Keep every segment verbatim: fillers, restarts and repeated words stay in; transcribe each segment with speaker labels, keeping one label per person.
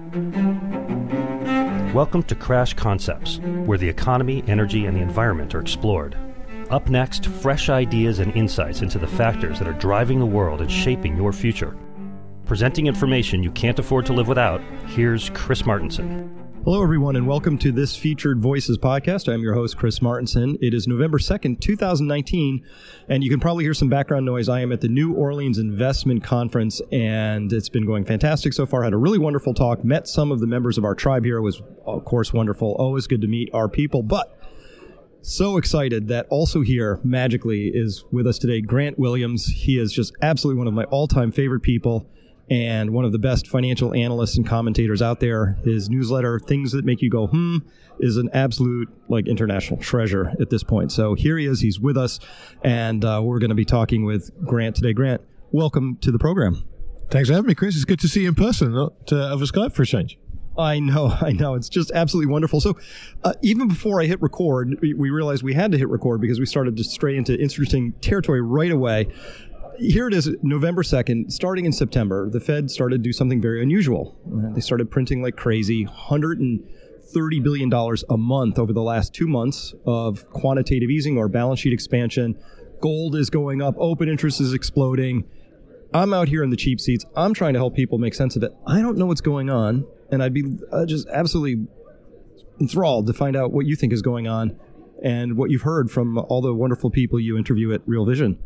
Speaker 1: Welcome to Crash Concepts, where the economy, energy, and the environment are explored. Up next, fresh ideas and insights into the factors that are driving the world and shaping your future. Presenting information you can't afford to live without, here's Chris Martenson.
Speaker 2: Hello, everyone, and welcome to this Featured Voices podcast. I'm your host, Chris Martenson. It is November second, twenty nineteen, and you can probably hear some background noise. I am at the New Orleans Investment Conference, and it's been going fantastic so far. Had a really wonderful talk, met some of the members of our tribe here. It was, of course, wonderful. Always good to meet our people, but so excited that also here, magically, is with us today, Grant Williams. He is just absolutely one of my all-time favorite people, and one of the best financial analysts and commentators out there. His newsletter, Things That Make You Go Hmm, is an absolute like international treasure at this point. So here he is. He's with us, and uh, we're going to be talking with Grant today. Grant, welcome to the program.
Speaker 3: Thanks for having me, Chris. It's good to see you in person, not uh, over Skype for a change.
Speaker 2: I know, I know. It's just absolutely wonderful. So uh, even before I hit record, we, we realized we had to hit record because we started to stray into interesting territory right away. Here it is, November second, starting in September, the Fed started to do something very unusual. Uh, they started printing like crazy, one hundred thirty billion dollars a month over the last two months of quantitative easing or balance sheet expansion. Gold is going up, open interest is exploding. I'm out here in the cheap seats. I'm trying to help people make sense of it. I don't know what's going on, and I'd be uh, just absolutely enthralled to find out what you think is going on and what you've heard from all the wonderful people you interview at Real Vision.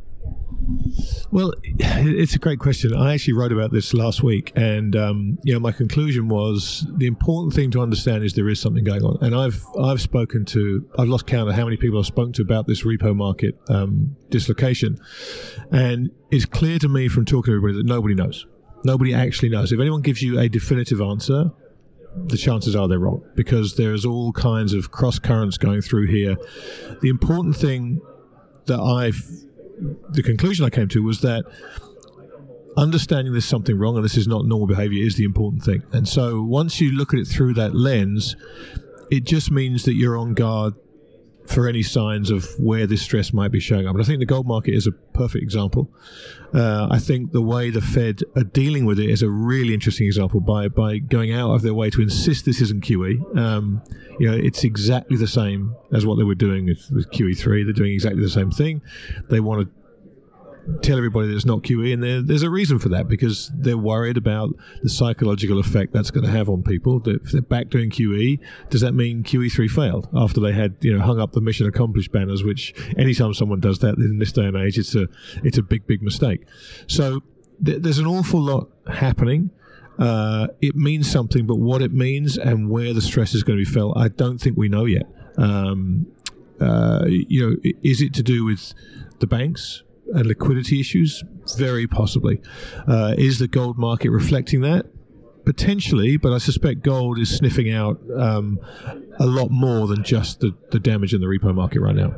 Speaker 3: Well, it's a great question. I actually wrote about this last week, and um, you know, my conclusion was the important thing to understand is there is something going on. And I've I've spoken to, I've lost count of how many people I've spoken to about this repo market um, dislocation, and it's clear to me from talking to everybody that nobody knows. Nobody actually knows. If anyone gives you a definitive answer, the chances are they're wrong, because there's all kinds of cross currents going through here. The important thing that I've the conclusion I came to was that understanding there's something wrong and this is not normal behavior is the important thing. And so once you look at it through that lens, it just means that you're on guard for any signs of where this stress might be showing up. And I think the gold market is a perfect example. Uh, I think the way the Fed are dealing with it is a really interesting example by by going out of their way to insist this isn't Q E. Um, you know, it's exactly the same as what they were doing with, with Q E three. They're doing exactly the same thing. They want to tell everybody that it's not Q E, and there, there's a reason for that, because they're worried about the psychological effect that's going to have on people. That if they're back doing Q E, does that mean Q E three failed after they had, you know, hung up the mission accomplished banners? Which anytime someone does that in this day and age, it's a it's a big big mistake. So th- there's an awful lot happening. Uh, it means something, but what it means and where the stress is going to be felt, I don't think we know yet. Um, uh, you know, is it to do with the banks and liquidity issues? Very possibly. Uh, is the gold market reflecting that? Potentially, but I suspect gold is sniffing out um, a lot more than just the, the damage in the repo market right now.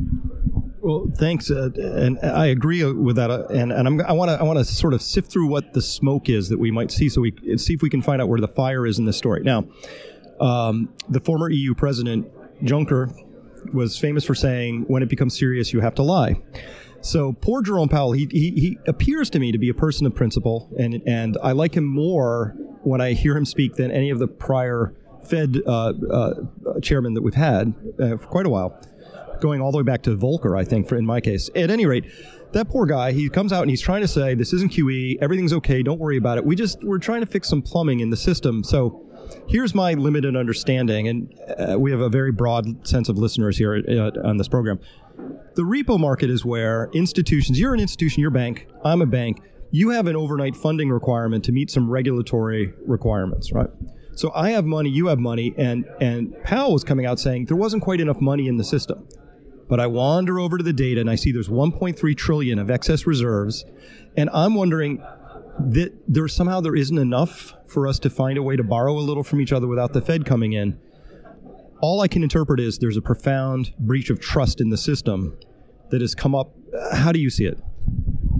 Speaker 2: Well, thanks, uh, and I agree with that. Uh, and and I'm, I want to I want to sort of sift through what the smoke is that we might see, so we see if we can find out where the fire is in this story. Now, um, the former E U president Juncker was famous for saying, "When it becomes serious, you have to lie." So poor Jerome Powell, he, he he appears to me to be a person of principle, and and I like him more when I hear him speak than any of the prior Fed uh, uh, chairmen that we've had uh, for quite a while, going all the way back to Volcker, I think, for in my case. At any rate, that poor guy, he comes out and he's trying to say, this isn't Q E, everything's okay, don't worry about it. We just, we're trying to fix some plumbing in the system. So here's my limited understanding, and uh, we have a very broad sense of listeners here uh, on this program. The repo market is where institutions, you're an institution, you're a bank, I'm a bank, you have an overnight funding requirement to meet some regulatory requirements, right? So I have money, you have money, and, and Powell was coming out saying there wasn't quite enough money in the system. But I wander over to the data and I see there's one point three trillion dollars of excess reserves, and I'm wondering that there somehow there isn't enough for us to find a way to borrow a little from each other without the Fed coming in. All I can interpret is there's a profound breach of trust in the system that has come up. How do you see it?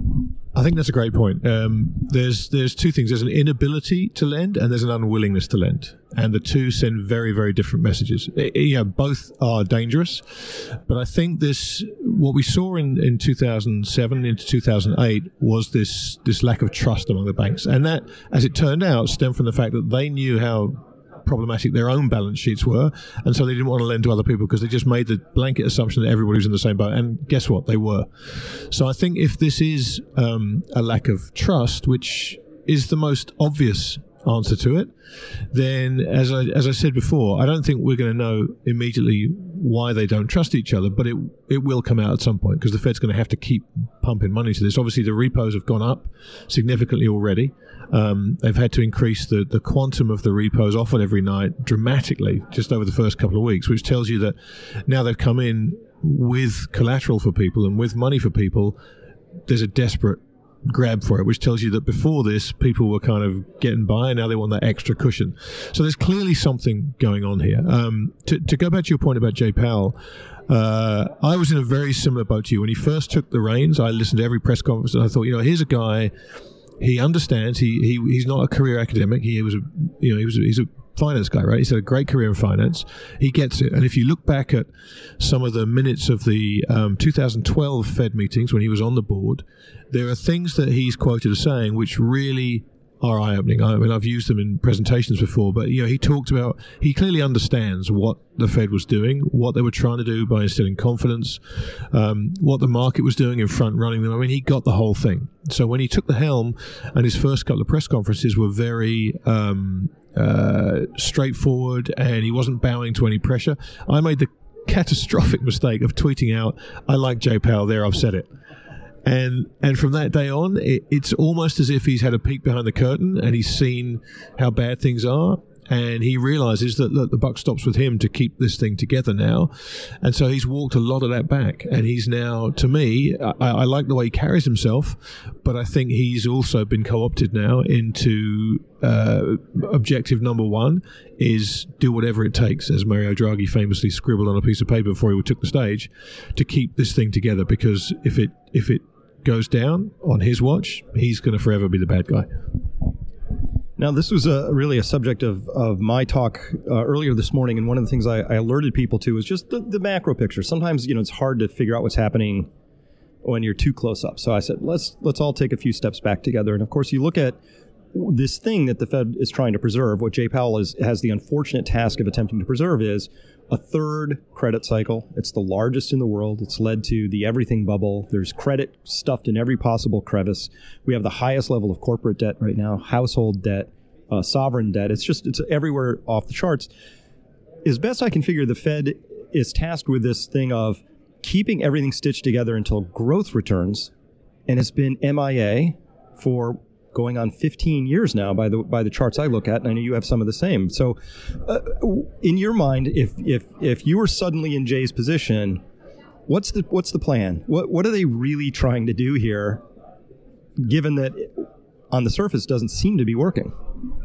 Speaker 3: I think that's a great point. Um, there's there's two things. There's an inability to lend, and there's an unwillingness to lend, and the two send very very different messages. It, you know, both are dangerous, but I think this what we saw in, in two thousand seven into two thousand eight was this this lack of trust among the banks, and that, as it turned out, stemmed from the fact that they knew how problematic their own balance sheets were, and so they didn't want to lend to other people because they just made the blanket assumption that everybody was in the same boat, and guess what? They were. So I think if this is um, a lack of trust, which is the most obvious answer to it, then as I as I said before, I don't think we're going to know immediately why they don't trust each other, but it it will come out at some point because the Fed's going to have to keep pumping money to this. Obviously, the repos have gone up significantly already. Um, they've had to increase the, the quantum of the repos offered every night dramatically just over the first couple of weeks, which tells you that now they've come in with collateral for people and with money for people. There's a desperate grab for it, which tells you that before this, people were kind of getting by, and now they want that extra cushion. So there's clearly something going on here. Um, to, to go back to your point about Jay Powell, uh, I was in a very similar boat to you. When he first took the reins, I listened to every press conference, and I thought, you know, here's a guy. He understands. He, he he's not a career academic. He was a you know he was a, he's a finance guy, right? He's had a great career in finance. He gets it. And if you look back at some of the minutes of the um, two thousand twelve Fed meetings when he was on the board, there are things that he's quoted as saying which really are eye-opening. I mean, I've used them in presentations before, but you know, he talked about, he clearly understands what the Fed was doing, what they were trying to do by instilling confidence, um, what the market was doing in front running them. I mean, he got the whole thing. So when he took the helm, and his first couple of press conferences were very um, uh, straightforward, and he wasn't bowing to any pressure, I made the catastrophic mistake of tweeting out, "I like Jay Powell there, I've said it." And and from that day on, it, it's almost as if he's had a peek behind the curtain and he's seen how bad things are. And he realizes that, look, the buck stops with him to keep this thing together now. And so he's walked a lot of that back. And he's now, to me, I, I like the way he carries himself, but I think he's also been co-opted now into uh, objective number one is do whatever it takes, as Mario Draghi famously scribbled on a piece of paper before he took the stage, to keep this thing together. Because if it if it goes down on his watch, he's going to forever be the bad guy.
Speaker 2: Now, this was a, really a subject of, of my talk uh, earlier this morning, and one of the things I, I alerted people to was just the, the macro picture. Sometimes, you know, it's hard to figure out what's happening when you're too close up. So I said, let's let's all take a few steps back together. And of course, you look at this thing that the Fed is trying to preserve. What Jay Powell is, has the unfortunate task of attempting to preserve is a third credit cycle. It's the largest in the world. It's led to the everything bubble. There's credit stuffed in every possible crevice. We have the highest level of corporate debt right now, household debt, uh, sovereign debt. It's just, it's everywhere off the charts. As best I can figure, the Fed is tasked with this thing of keeping everything stitched together until growth returns, and has been M I A for going on fifteen years now by the by the charts I look at, and I know you have some of the same. So uh, in your mind, if if if you were suddenly in Jay's position, what's the what's the plan? What what are they really trying to do here, given that on the surface doesn't seem to be working?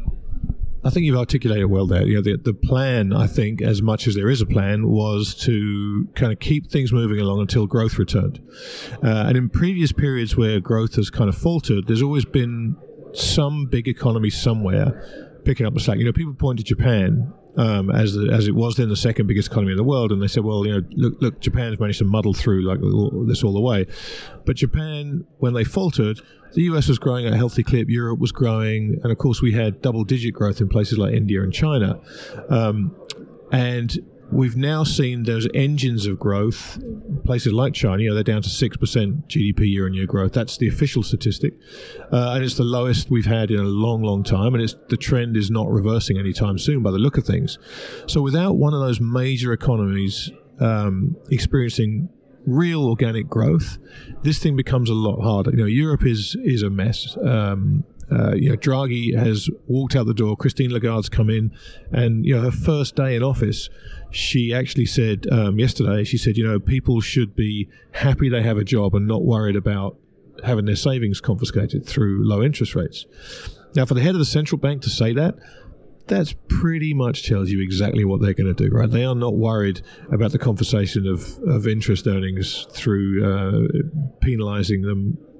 Speaker 3: I think you've articulated well there. You know, the, the plan, I think, as much as there is a plan, was to kind of keep things moving along until growth returned. Uh, and in previous periods where growth has kind of faltered, there's always been some big economy somewhere picking up the slack. You know, people point to Japan um, as the, as it was then the second biggest economy in the world, and they said, well, you know, look, look, Japan's managed to muddle through like this all the way. But Japan, when they faltered, the U S was growing at a healthy clip, Europe was growing, and of course we had double-digit growth in places like India and China. Um, and we've now seen those engines of growth, places like China, you know, they're down to six percent G D P year-on-year growth. That's the official statistic. Uh, and it's the lowest we've had in a long, long time, and it's, the trend is not reversing anytime soon by the look of things. So without one of those major economies um, experiencing real organic growth, this thing becomes a lot harder. You know, Europe is is a mess. Um, uh, you know, Draghi has walked out the door. Christine Lagarde's come in, and you know, her first day in office, she actually said um, yesterday. She said, you know, people should be happy they have a job and not worried about having their savings confiscated through low interest rates. Now, for the head of the central bank to say that, that's pretty much tells you exactly what they're going to do, right? They are not worried about the confiscation of, of interest earnings through uh, penalizing them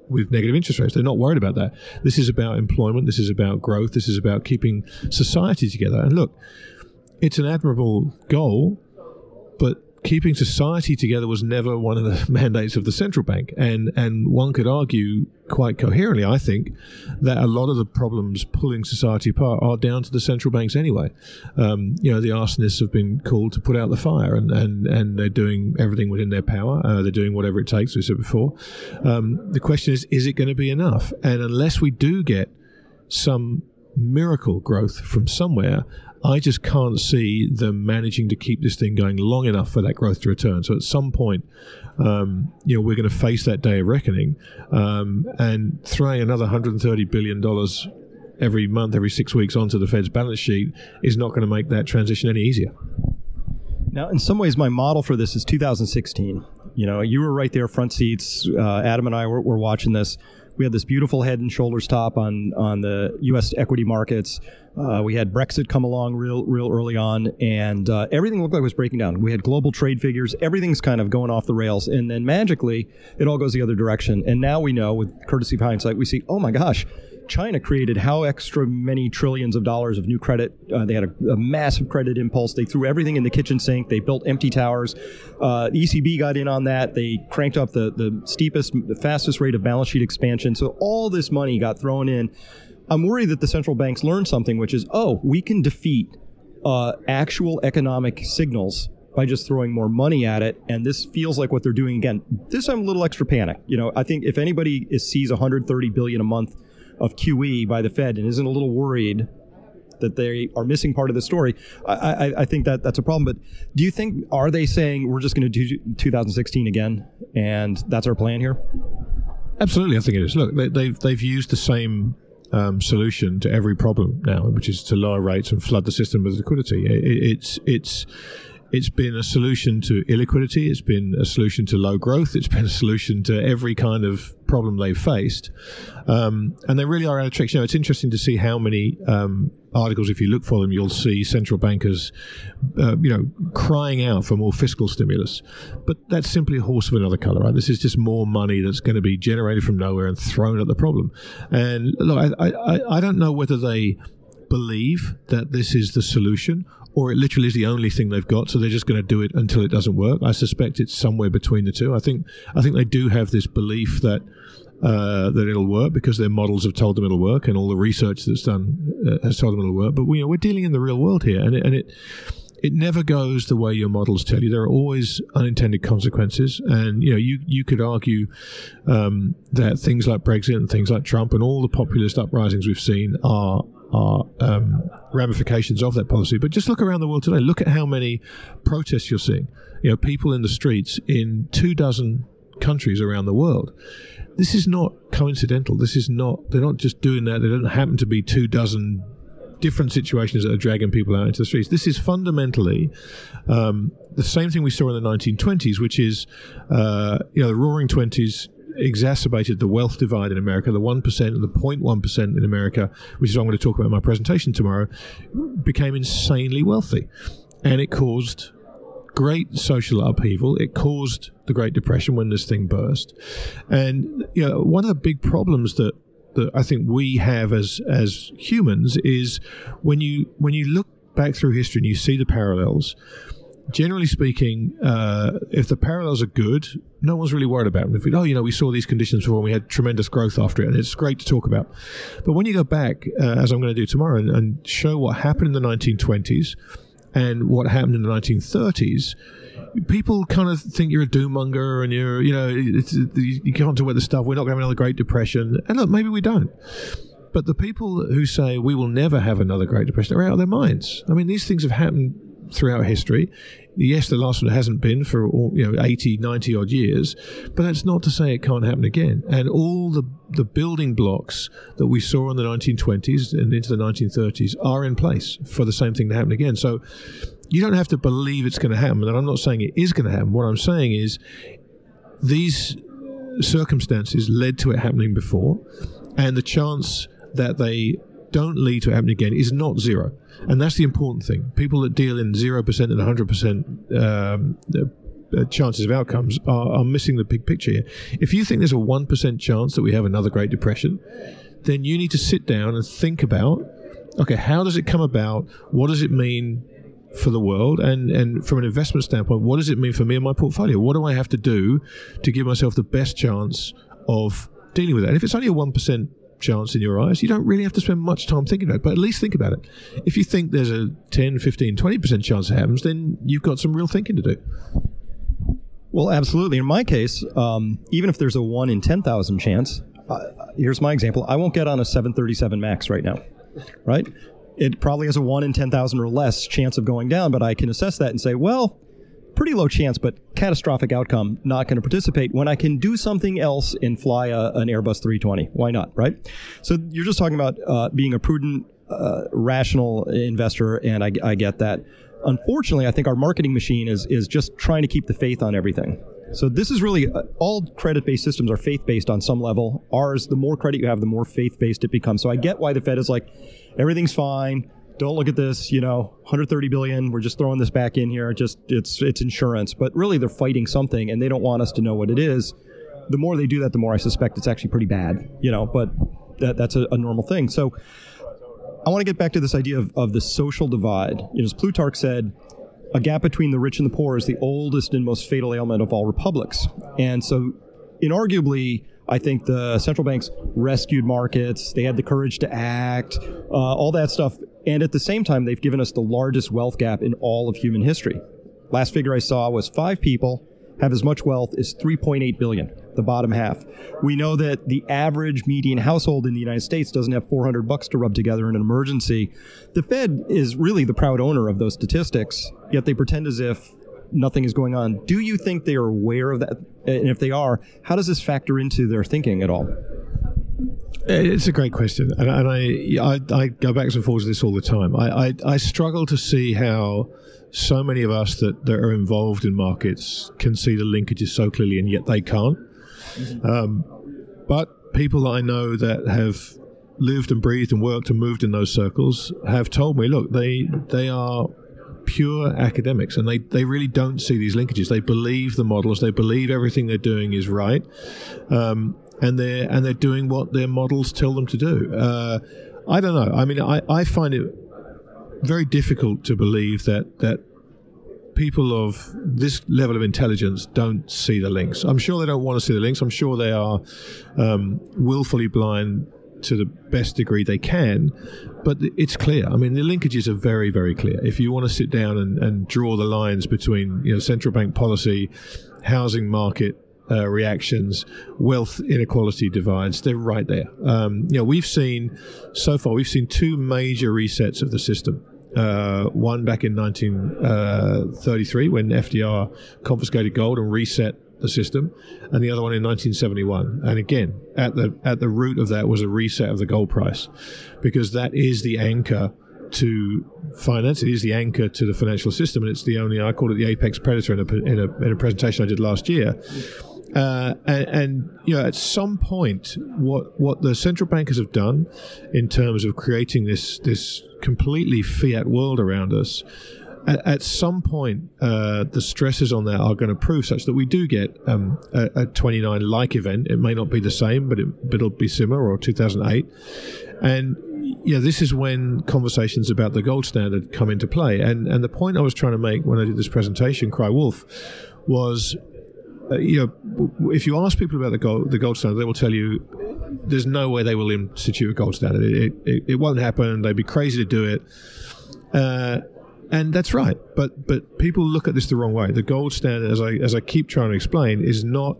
Speaker 3: with negative interest rates. They're not worried about that. This is about employment. This is about growth. This is about keeping society together. And look, it's an admirable goal, but keeping society together was never one of the mandates of the central bank. And and one could argue quite coherently, I think, that a lot of the problems pulling society apart are down to the central banks anyway. Um, you know, the arsonists have been called to put out the fire, and, and, and they're doing everything within their power. Uh, they're doing whatever it takes, we said before. Um, the question is, is it going to be enough? And unless we do get some miracle growth from somewhere, I just can't see them managing to keep this thing going long enough for that growth to return. So at some point, um, you know, we're going to face that day of reckoning, um, and throwing another one hundred thirty billion dollars every month, every six weeks onto the Fed's balance sheet is not going to make that transition any easier.
Speaker 2: Now, in some ways, my model for this is two thousand sixteen. You know, you were right there, front seats. Uh, Adam and I were, were watching this. We had this beautiful head and shoulders top on, on the U S equity markets. Uh, we had Brexit come along real real early on, and uh, everything looked like it was breaking down. We had global trade figures. Everything's kind of going off the rails. And then magically, it all goes the other direction. And now we know, with courtesy of hindsight, we see, oh my gosh, China created how extra many trillions of dollars of new credit. Uh, they had a, a massive credit impulse. They threw everything in the kitchen sink. They built empty towers. Uh, the E C B got in on that. They cranked up the, the steepest, the fastest rate of balance sheet expansion. So all this money got thrown in. I'm worried that the central banks learned something, which is, oh, we can defeat uh, actual economic signals by just throwing more money at it. And this feels like what they're doing again. This time, a little extra panic. You know, I think if anybody is, sees one hundred thirty billion dollars a month of Q E by the Fed and isn't a little worried that they are missing part of the story, I, I, I think that that's a problem. But do you think, are they saying we're just going to do two thousand sixteen again, and that's our plan here?
Speaker 3: Absolutely, I think it is. Look, they, they've they've used the same um, solution to every problem now, which is to lower rates and flood the system with liquidity. It, it's it's. It's been a solution to illiquidity. It's been a solution to low growth. It's been a solution to every kind of problem they've faced. Um, and they really are out of tricks. You know, it's interesting to see how many um, articles, if you look for them, you'll see central bankers, uh, you know, crying out for more fiscal stimulus. But that's simply a horse of another colour, right? This is just more money that's going to be generated from nowhere and thrown at the problem. And look, I, I, I don't know whether they believe that this is the solution, or it literally is the only thing they've got, so they're just going to do it until it doesn't work. I suspect it's somewhere between the two. I think I think they do have this belief that uh, that it'll work because their models have told them it'll work, and all the research that's done uh, has told them it'll work. But we, you know, we're dealing in the real world here, and it, and it it never goes the way your models tell you. There are always unintended consequences, and you know you you could argue um, that things like Brexit and things like Trump and all the populist uprisings we've seen are. are um, ramifications of that policy. But just look around the world today. Look at how many protests you're seeing. You know, people in the streets in two dozen countries around the world. This is not coincidental. This is not, they're not just doing that. They don't happen to be two dozen different situations that are dragging people out into the streets. This is fundamentally um, the same thing we saw in the nineteen twenties, which is, uh, you know, the Roaring Twenties exacerbated the wealth divide in America. The one percent and the zero point one percent in America, which is what I'm going to talk about in my presentation tomorrow, became insanely wealthy. And it caused great social upheaval. It caused the Great Depression when this thing burst. And you know, one of the big problems that, that I think we have as as humans is when you when you look back through history and you see the parallels, generally speaking, uh, if the parallels are good, no one's really worried about them. If we, oh, you know, we saw these conditions before and we had tremendous growth after it, and it's great to talk about. But when you go back, uh, as I'm going to do tomorrow, and, and show what happened in the nineteen twenties and what happened in the nineteen thirties, people kind of think you're a doom-monger and you're, you know, it's, you can't talk about this stuff. We're not going to have another Great Depression. And look, maybe we don't. But the people who say we will never have another Great Depression are out of their minds. I mean, these things have happened throughout history. Yes, the last one hasn't been for all, you know, eighty, ninety odd years, but that's not to say it can't happen again. And all the, the building blocks that we saw in the nineteen twenties and into the nineteen thirties are in place for the same thing to happen again. So you don't have to believe it's going to happen. And I'm not saying it is going to happen. What I'm saying is these circumstances led to it happening before, and the chance that they don't lead to it happening again is not zero. And that's the important thing. People that deal in zero percent and one hundred percent um, uh, chances of outcomes are, are missing the big picture here. If you think there's a one percent chance that we have another Great Depression, then you need to sit down and think about, okay, how does it come about? What does it mean for the world? And, and from an investment standpoint, what does it mean for me and my portfolio? What do I have to do to give myself the best chance of dealing with that? And if it's only a one percent chance in your eyes, you don't really have to spend much time thinking about it, but at least think about it. If you think there's a ten, fifteen, twenty percent chance it happens, then you've got some real thinking to do.
Speaker 2: Well, absolutely. In my case, um, even if there's a one in ten thousand chance, uh, here's my example. I won't get on a seven thirty-seven MAX right now, right? It probably has a one in ten thousand or less chance of going down, but I can assess that and say, well, pretty low chance, but catastrophic outcome, not going to participate, when I can do something else and fly a, an Airbus three twenty. Why not, right? So you're just talking about uh, being a prudent, uh, rational investor, and I, I get that. Unfortunately, I think our marketing machine is is just trying to keep the faith on everything. So this is really, uh, all credit-based systems are faith-based on some level. Ours, the more credit you have, the more faith-based it becomes. So I get why the Fed is like, everything's fine. Don't look at this, you know, one hundred thirty billion dollars. We're just throwing this back in here. Just it's it's insurance. But really, they're fighting something, and they don't want us to know what it is. The more they do that, the more I suspect it's actually pretty bad, you know, but that, that's a, a normal thing. So I want to get back to this idea of, of the social divide. You know, as Plutarch said, a gap between the rich and the poor is the oldest and most fatal ailment of all republics. And so, inarguably, I think the central banks rescued markets. They had the courage to act, uh, all that stuff. And at the same time, they've given us the largest wealth gap in all of human history. Last figure I saw was five people have as much wealth as three point eight billion, the bottom half. We know that the average median household in the United States doesn't have four hundred bucks to rub together in an emergency. The Fed is really the proud owner of those statistics, yet they pretend as if nothing is going on. Do you think they are aware of that? And if they are, how does this factor into their thinking at all?
Speaker 3: It's a great question, and, and I, I I go back and forth with this all the time. I, I, I struggle to see how so many of us that, that are involved in markets can see the linkages so clearly, and yet they can't. Mm-hmm. Um, but people that I know that have lived and breathed and worked and moved in those circles have told me, look, they they are pure academics, and they, they really don't see these linkages. They believe the models. They believe everything they're doing is right. Um, and they're and they're doing what their models tell them to do. Uh, I don't know. I mean, I, I find it very difficult to believe that that people of this level of intelligence don't see the links. I'm sure they don't want to see the links. I'm sure they are um, willfully blind to the best degree they can, but it's clear. I mean, the linkages are very, very clear. If you want to sit down and, and draw the lines between, you know, central bank policy, housing market uh, reactions, wealth inequality divides, they're right there. Um, you know, we've seen, so far, we've seen two major resets of the system. Uh, one back in nineteen thirty-three when F D R confiscated gold and reset the system, and the other one in nineteen seventy-one. And again, at the at the root of that was a reset of the gold price, because that is the anchor to finance. It is the anchor to the financial system, and it's the only, I call it the apex predator in a in a, in a presentation I did last year. Uh, and, and you know, at some point, what what the central bankers have done in terms of creating this this completely fiat world around us, at, at some point, uh, the stresses on that are going to prove such that we do get um, a, a twenty-nine like event. It may not be the same, but, it, but it'll be similar, or two thousand eight. And you know, this is when conversations about the gold standard come into play. And and the point I was trying to make when I did this presentation, Cry Wolf, was, Uh, you know, if you ask people about the gold, the gold standard, they will tell you there's no way they will institute a gold standard. It, it, it won't happen. They'd be crazy to do it. Uh, and that's right. But but people look at this the wrong way. The gold standard, as I as I keep trying to explain, is not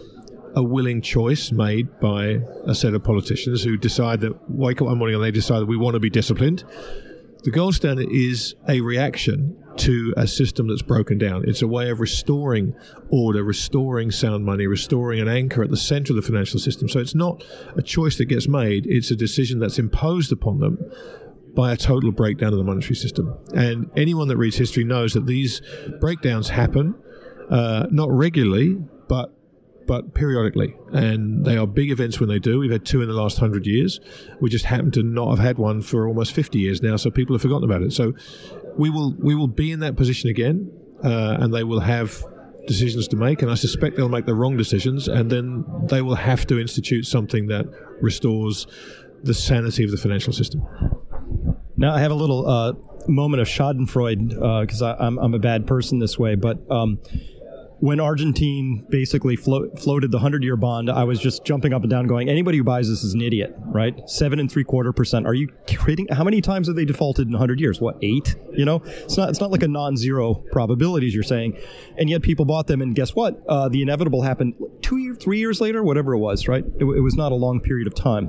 Speaker 3: a willing choice made by a set of politicians who decide that, wake up one morning and they decide that we want to be disciplined. The gold standard is a reaction to a system that's broken down. It's a way of restoring order, restoring sound money, restoring an anchor at the center of the financial system. So it's not a choice that gets made. It's a decision that's imposed upon them by a total breakdown of the monetary system. And anyone that reads history knows that these breakdowns happen, uh, not regularly, but but periodically, and they are big events when they do. We've had two in the last hundred years. We just happen to not have had one for almost fifty years now, so people have forgotten about it. So we will we will be in that position again, uh, and they will have decisions to make, and I suspect they'll make the wrong decisions, and then they will have to institute something that restores the sanity of the financial system.
Speaker 2: Now, I have a little uh, moment of schadenfreude because uh, I'm, I'm a bad person this way, but um, when Argentine basically flo- floated the hundred-year bond, I was just jumping up and down going, anybody who buys this is an idiot, right? Seven and three quarter percent. Are you kidding? How many times have they defaulted in a hundred years? What, eight? You know, it's not, it's not like a non-zero probabilities you're saying. And yet people bought them, and guess what? Uh, the inevitable happened two years, three years later, whatever it was, right? It, it was not a long period of time.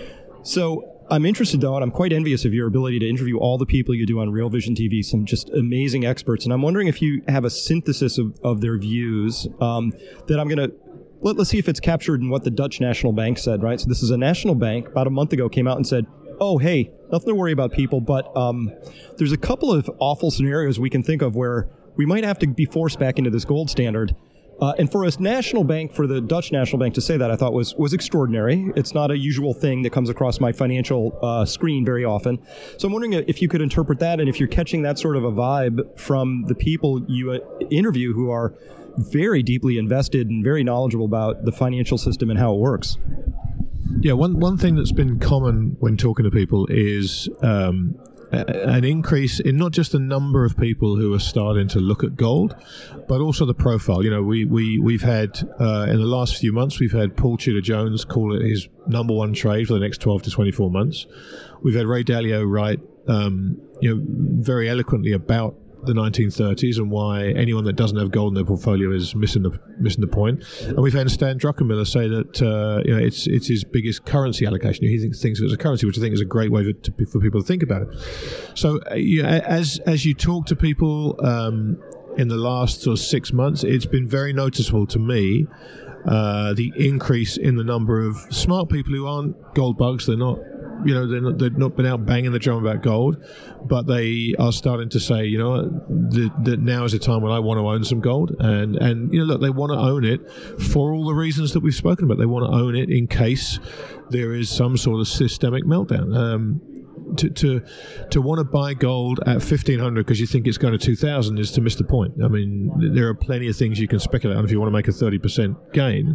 Speaker 2: So I'm interested, though, and I'm quite envious of your ability to interview all the people you do on Real Vision T V, some just amazing experts. And I'm wondering if you have a synthesis of, of their views um, that I'm going to, let, let's see if it's captured in what the Dutch National Bank said, right? So this is a national bank, about a month ago, came out and said, oh, hey, nothing to worry about, people, but um, there's a couple of awful scenarios we can think of where we might have to be forced back into this gold standard. Uh, and for a national bank, for the Dutch National Bank to say that, I thought was was extraordinary. It's not a usual thing that comes across my financial uh, screen very often. So I'm wondering if you could interpret that, and if you're catching that sort of a vibe from the people you uh, interview who are very deeply invested and very knowledgeable about the financial system and how it works.
Speaker 3: Yeah, one, one thing that's been common when talking to people is um, an increase in not just the number of people who are starting to look at gold, but also the profile. You know, we, we, we've had, uh, in the last few months, we've had Paul Tudor Jones call it his number one trade for the next twelve to twenty-four months. We've had Ray Dalio write, um, you know, very eloquently about the nineteen thirties and why anyone that doesn't have gold in their portfolio is missing the missing the point. And we've had Stan Druckenmiller say that uh, you know it's it's his biggest currency allocation. He thinks, thinks of it as a currency, which I think is a great way to, to, for people to think about it. So uh, you know, as as you talk to people um, in the last sort of six months, it's been very noticeable to me uh, the increase in the number of smart people who aren't gold bugs. They're not. You know, they're not, they've not been out banging the drum about gold, but they are starting to say, you know, that, that now is a time when I want to own some gold. And, and, you know, look, they want to own it for all the reasons that we've spoken about. They want to own it in case there is some sort of systemic meltdown. Um, to to to want to buy gold at fifteen hundred because you think it's going to two thousand is to miss the point. I mean, there are plenty of things you can speculate on if you want to make a thirty percent gain.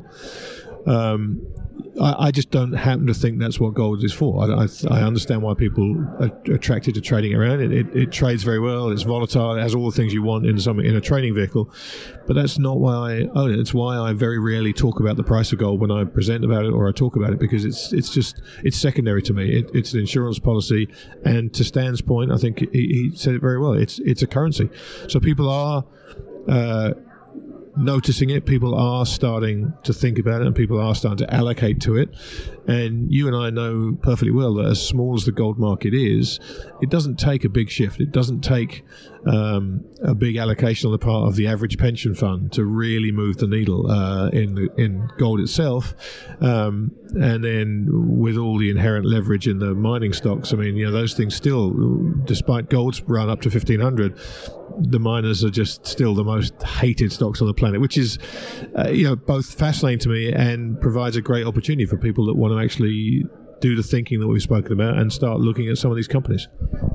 Speaker 3: Um, I, I just don't happen to think that's what gold is for. I, I, I understand why people are attracted to trading around it. It, it trades very well. It's volatile. It has all the things you want in some in a trading vehicle. But that's not why I own it. It's why I very rarely talk about the price of gold when I present about it or I talk about it, because it's it's just it's secondary to me. It, it's an insurance policy, and to Stan's point, I think he, he said it very well. It's it's a currency. So people are. Uh, noticing it, people are starting to think about it, and people are starting to allocate to it. And you and I know perfectly well that as small as the gold market is, it doesn't take a big shift. It doesn't take um, a big allocation on the part of the average pension fund to really move the needle uh, in the, in gold itself. Um, and then with all the inherent leverage in the mining stocks, I mean, you know, those things still, despite gold's run up to fifteen hundred, the miners are just still the most hated stocks on the planet, which is, uh, you know, both fascinating to me and provides a great opportunity for people that want to actually do the thinking that we've spoken about and start looking at some of these companies.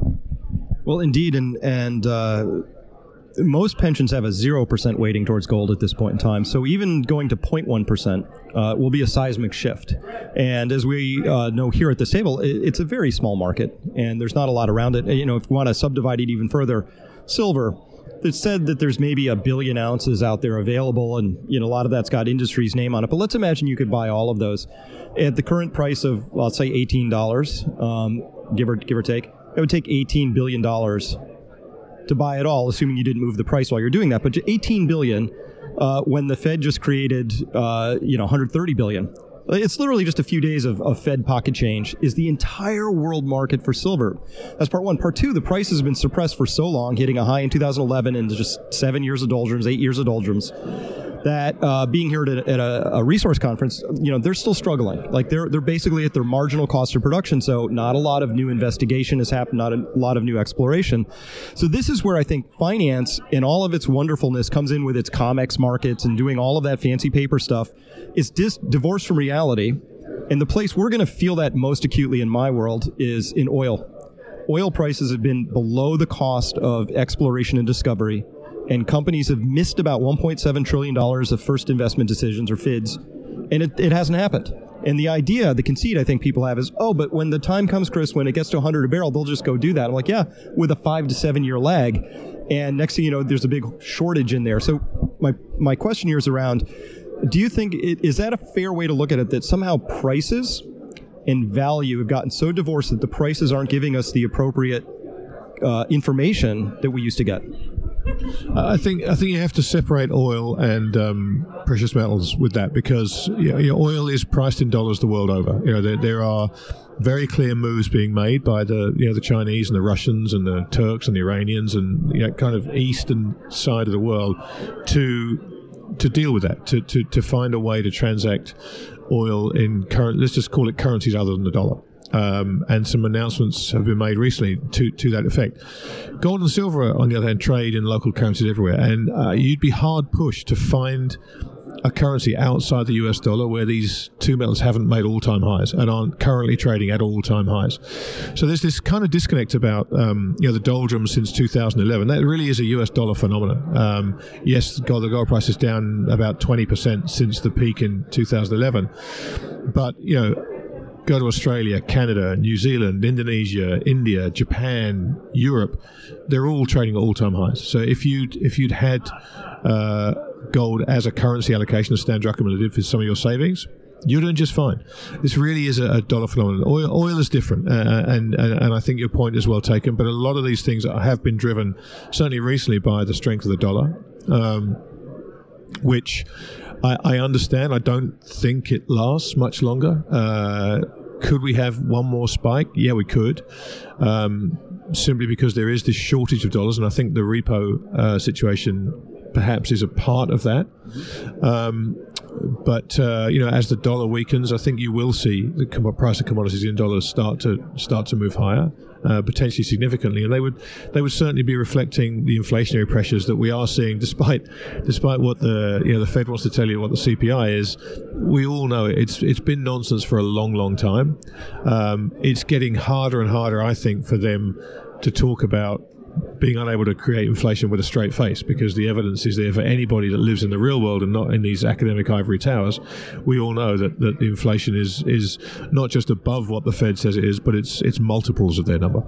Speaker 2: Well, indeed, and and uh, most pensions have a zero percent weighting towards gold at this point in time. So even going to zero point one percent uh, will be a seismic shift. And as we uh, know here at this table, it, it's a very small market, and there's not a lot around it. You know, if you want to subdivide it even further, silver, it's said that there's maybe a billion ounces out there available, and you know a lot of that's got industry's name on it. But let's imagine you could buy all of those at the current price of, well, let's say eighteen dollars, um, give or give or take. It would take eighteen billion dollars to buy it all, assuming you didn't move the price while you're doing that. But eighteen billion dollars uh, when the Fed just created, uh, you know, one hundred thirty billion dollars. It's literally just a few days of, of Fed pocket change is the entire world market for silver. That's part one. Part two, the price has been suppressed for so long, hitting a high in two thousand eleven and just seven years of doldrums, eight years of doldrums, that uh, being here at, a, at a, a resource conference, you know, they're still struggling. Like they're they're basically at their marginal cost of production. So not a lot of new investigation has happened, not a lot of new exploration. So this is where I think finance in all of its wonderfulness comes in with its COMEX markets and doing all of that fancy paper stuff. Is dis- divorced from reality. And the place we're going to feel that most acutely in my world is in oil. Oil prices have been below the cost of exploration and discovery. and companies have missed about one point seven trillion dollars of first investment decisions, or F I Ds, and it, it hasn't happened. And the idea, the conceit I think people have is, oh, but when the time comes, Chris, when it gets to one hundred a barrel, they'll just go do that. I'm like, yeah, with a five to seven year lag. And next thing you know, there's a big shortage in there. So my my question here is around, do you think, it, is that a fair way to look at it, that somehow prices and value have gotten so divorced that the prices aren't giving us the appropriate uh, information that we used to get?
Speaker 3: I think I think you have to separate oil and um, precious metals with that, because you know, you know, oil is priced in dollars the world over. You know, there, there are very clear moves being made by the you know the Chinese and the Russians and the Turks and the Iranians and you know, kind of eastern side of the world to to deal with that, to, to, to find a way to transact oil in current, let's just call it currencies other than the dollar. Um, and some announcements have been made recently to, to that effect. Gold and silver, on the other hand, trade in local currencies everywhere, and uh, you'd be hard pushed to find a currency outside the U S dollar where these two metals haven't made all-time highs and aren't currently trading at all-time highs. So there's this kind of disconnect about um, you know the doldrums since two thousand eleven. That really is a U S dollar phenomenon. Um, yes, gold, the gold price is down about twenty percent since the peak in two thousand eleven, but you know. Go to Australia, Canada, New Zealand, Indonesia, India, Japan, Europe. They're all trading at all-time highs. So if you'd if you'd had uh, gold as a currency allocation, as Stan Druckerman did for some of your savings, you're doing just fine. This really is a, a dollar phenomenon. Oil, oil is different, uh, and, and and I think your point is well taken. But a lot of these things have been driven, certainly recently, by the strength of the dollar, um, which. I, I understand. I don't think it lasts much longer. Uh, could we have one more spike? Yeah, we could. Um, simply because there is this shortage of dollars, and I think the repo uh, situation perhaps is a part of that. Um, but uh, you know, as the dollar weakens, I think you will see the com- price of commodities in dollars start to start to move higher. Uh, potentially significantly, and they would they would certainly be reflecting the inflationary pressures that we are seeing, despite despite what the you know the Fed wants to tell you what the C P I is. We all know it. it's it's been nonsense for a long, long time. Um, it's getting harder and harder, I think, for them to talk about being unable to create inflation with a straight face, because the evidence is there for anybody that lives in the real world and not in these academic ivory towers. We all know that, that the inflation is is not just above what the Fed says it is, but it's it's multiples of their number.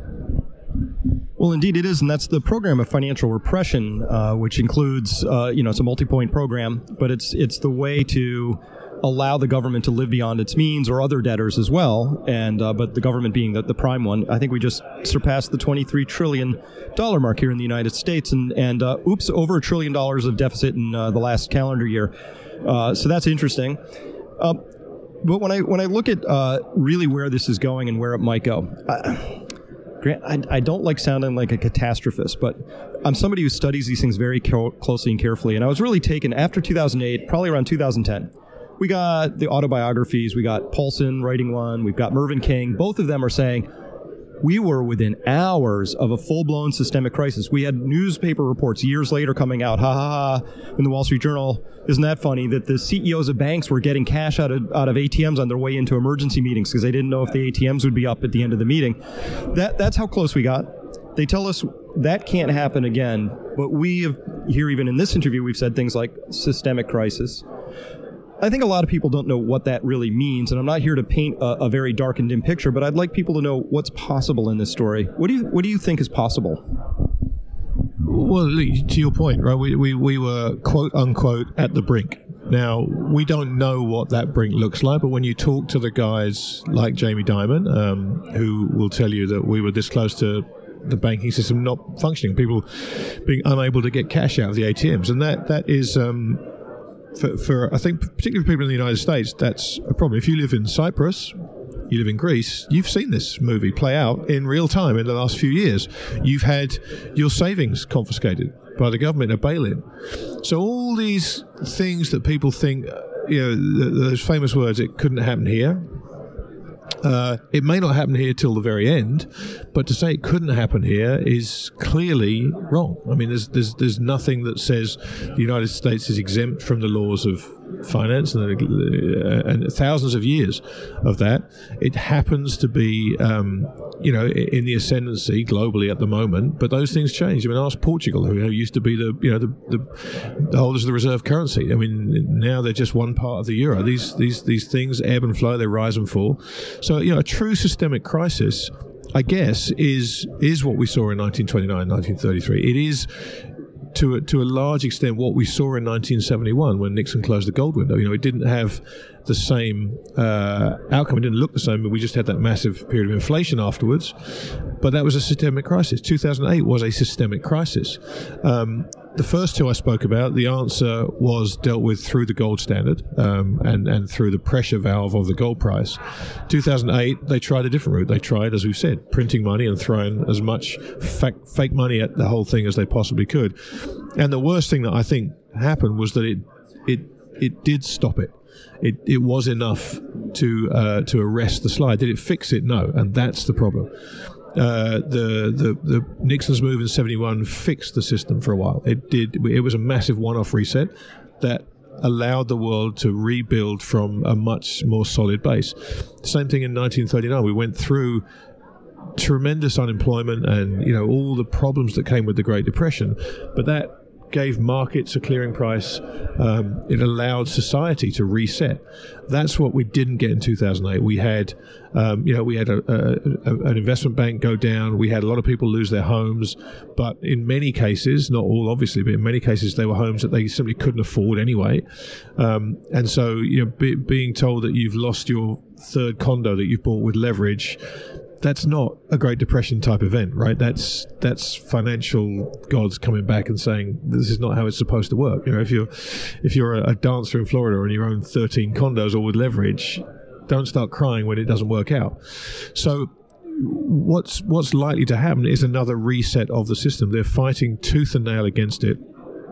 Speaker 2: Well, indeed it is, and that's the program of financial repression, uh, which includes, uh, you know, it's a multi-point program, but it's it's the way to allow the government to live beyond its means, or other debtors as well, and uh, but the government being the, the prime one. I think we just surpassed the twenty-three trillion dollars mark here in the United States, and, and uh, oops, over a trillion dollars of deficit in uh, the last calendar year. Uh, so that's interesting. Uh, but when I when I look at uh, really where this is going and where it might go, I, Grant, I, I don't like sounding like a catastrophist, but I'm somebody who studies these things very co- closely and carefully, and I was really taken after two thousand eight, probably around two thousand ten. We got the autobiographies. We got Paulson writing one. We've got Mervyn King. Both of them are saying we were within hours of a full-blown systemic crisis. We had newspaper reports years later coming out, ha ha ha, in the Wall Street Journal. Isn't that funny that the C E Os of banks were getting cash out of out of A T Ms on their way into emergency meetings because they didn't know if the A T Ms would be up at the end of the meeting. That that's how close we got. They tell us that can't happen again, but we have, here even in this interview, we've said things like systemic crisis. I think a lot of people don't know what that really means, and I'm not here to paint a, a very dark and dim picture, but I'd like people to know what's possible in this story. What do you what do you think is possible?
Speaker 3: Well, to your point, right? We we, we were quote unquote at the brink. Now, we don't know what that brink looks like, but when you talk to the guys like Jamie Dimon, um, who will tell you that we were this close to the banking system not functioning, people being unable to get cash out of the A T Ms, and that that is. Um, For, for I think, particularly for people in the United States, that's a problem. If you live in Cyprus, you live in Greece, you've seen this movie play out in real time in the last few years. You've had your savings confiscated by the government, a bail-in. So all these things that people think, you know, those famous words, it couldn't happen here, Uh, it may not happen here till the very end, but to say it couldn't happen here is clearly wrong. I mean, there's there's there's nothing that says the United States is exempt from the laws of finance, and, uh, and thousands of years of that. It happens to be, um, you know, in the ascendancy globally at the moment. But those things change. I mean, ask Portugal, who used to be the, you know, the, the, the holders of the reserve currency. I mean, now they're just one part of the euro. These these these things ebb and flow. They rise and fall. So, you know, a true systemic crisis, I guess, is is what we saw in nineteen twenty-nine, nineteen thirty-three. It is, to a, to a large extent, what we saw in nineteen seventy-one when Nixon closed the gold window. You know, it didn't have the same uh, outcome. It didn't look the same, but we just had that massive period of inflation afterwards. But that was a systemic crisis. two thousand eight was a systemic crisis. Um, the first two I spoke about, the answer was dealt with through the gold standard um, and, and through the pressure valve of the gold price. two thousand eight, they tried a different route. They tried, as we've said, printing money and throwing as much fake, fake money at the whole thing as they possibly could. And the worst thing that I think happened was that it it it did stop it. It it was enough to uh, to arrest the slide. Did it fix it? No, and that's the problem. Uh, the, the the Nixon's move in seventy-one fixed the system for a while. It did. It was a massive one-off reset that allowed the world to rebuild from a much more solid base. Same thing in nineteen thirty-nine. We went through tremendous unemployment and, you know, all the problems that came with the Great Depression, but that gave markets a clearing price. Um, it allowed society to reset. That's what we didn't get in two thousand eight. We had, um, you know, we had a, a, a, an investment bank go down. We had a lot of people lose their homes, but in many cases, not all obviously, but in many cases, they were homes that they simply couldn't afford anyway. Um, and so, you know, be, being told that you've lost your third condo that you've bought with leverage, that's not a Great Depression type event, right? That's that's financial gods coming back and saying this is not how it's supposed to work. You know, if you're if you're a, a dancer in Florida and you own thirteen condos all with leverage, don't start crying when it doesn't work out. So what's what's likely to happen is another reset of the system. They're fighting tooth and nail against it,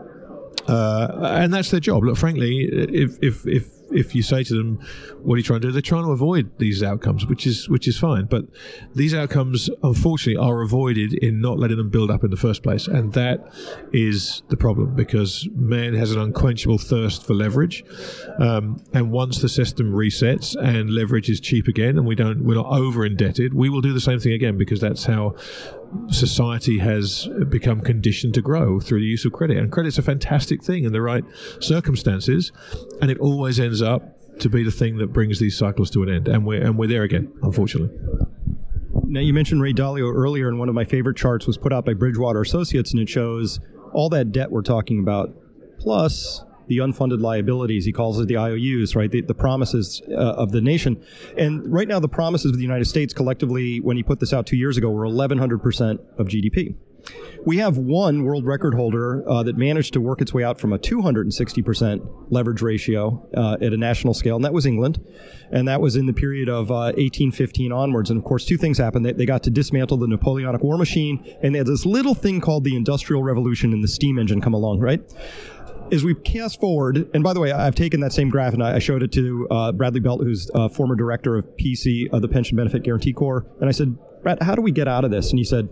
Speaker 3: uh, and that's their job. Look, frankly, if if if if you say to them, what are you trying to do? They're trying to avoid these outcomes, which is which is fine. But these outcomes, unfortunately, are avoided in not letting them build up in the first place. And that is the problem, because man has an unquenchable thirst for leverage. Um, and once the system resets and leverage is cheap again, and we don't, we're not over indebted, we will do the same thing again, because that's how society has become conditioned to grow, through the use of credit. And credit's a fantastic thing in the right circumstances, and it always ends up to be the thing that brings these cycles to an end. And we're and we're there again, unfortunately.
Speaker 2: Now, you mentioned Ray Dalio earlier, and one of my favorite charts was put out by Bridgewater Associates, and it shows all that debt we're talking about, plus the unfunded liabilities. He calls it the I O Us, right? The, the promises uh, of the nation. And right now, the promises of the United States collectively, when he put this out two years ago, were eleven hundred percent of G D P. We have one world record holder uh, that managed to work its way out from a two hundred sixty percent leverage ratio uh, at a national scale, and that was England. And that was in the period of uh, eighteen fifteen onwards. And of course, two things happened. They, they got to dismantle the Napoleonic War machine, and they had this little thing called the Industrial Revolution and the steam engine come along, right? As we cast forward, and by the way, I've taken that same graph and I showed it to uh, Bradley Belt, who's uh, former director of P C, uh, the Pension Benefit Guarantee Corps, and I said, Brad, how do we get out of this? And he said,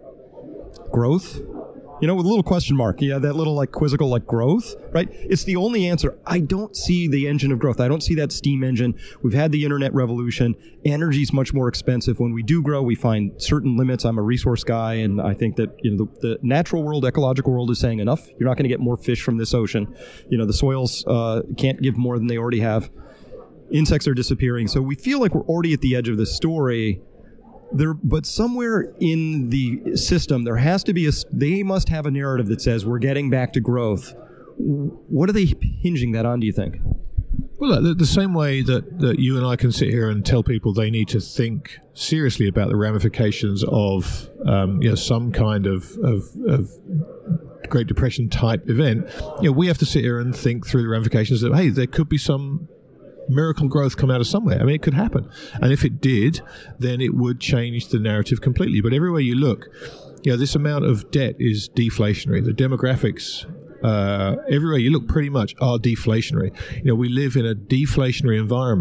Speaker 2: growth? You know, with a little question mark. Yeah, that little like quizzical like growth, right? It's the only answer. I don't see the engine of growth. I don't see that steam engine. We've had the internet revolution. Energy's much more expensive. When we do grow, we find certain limits. I'm a resource guy, and I think that, you know, the, the natural world, ecological world is saying enough. You're not going to get more fish from this ocean. You know, the soils uh, can't give more than they already have. Insects are disappearing. So we feel like we're already at the edge of this story. There, but somewhere in the system, there has to be a, they must have a narrative that says we're getting back to growth. What are they hinging that on, do you think?
Speaker 3: Well, the, the same way that, that you and I can sit here and tell people they need to think seriously about the ramifications of um, you know, some kind of, of, of Great Depression type event, you know, we have to sit here and think through the ramifications that, hey, there could be some miracle growth come out of somewhere. I mean, it could happen. And if it did, then it would change the narrative completely. But everywhere you look, you know, this amount of debt is deflationary. The demographics, uh, everywhere you look pretty much are deflationary. You know, we live in a deflationary environment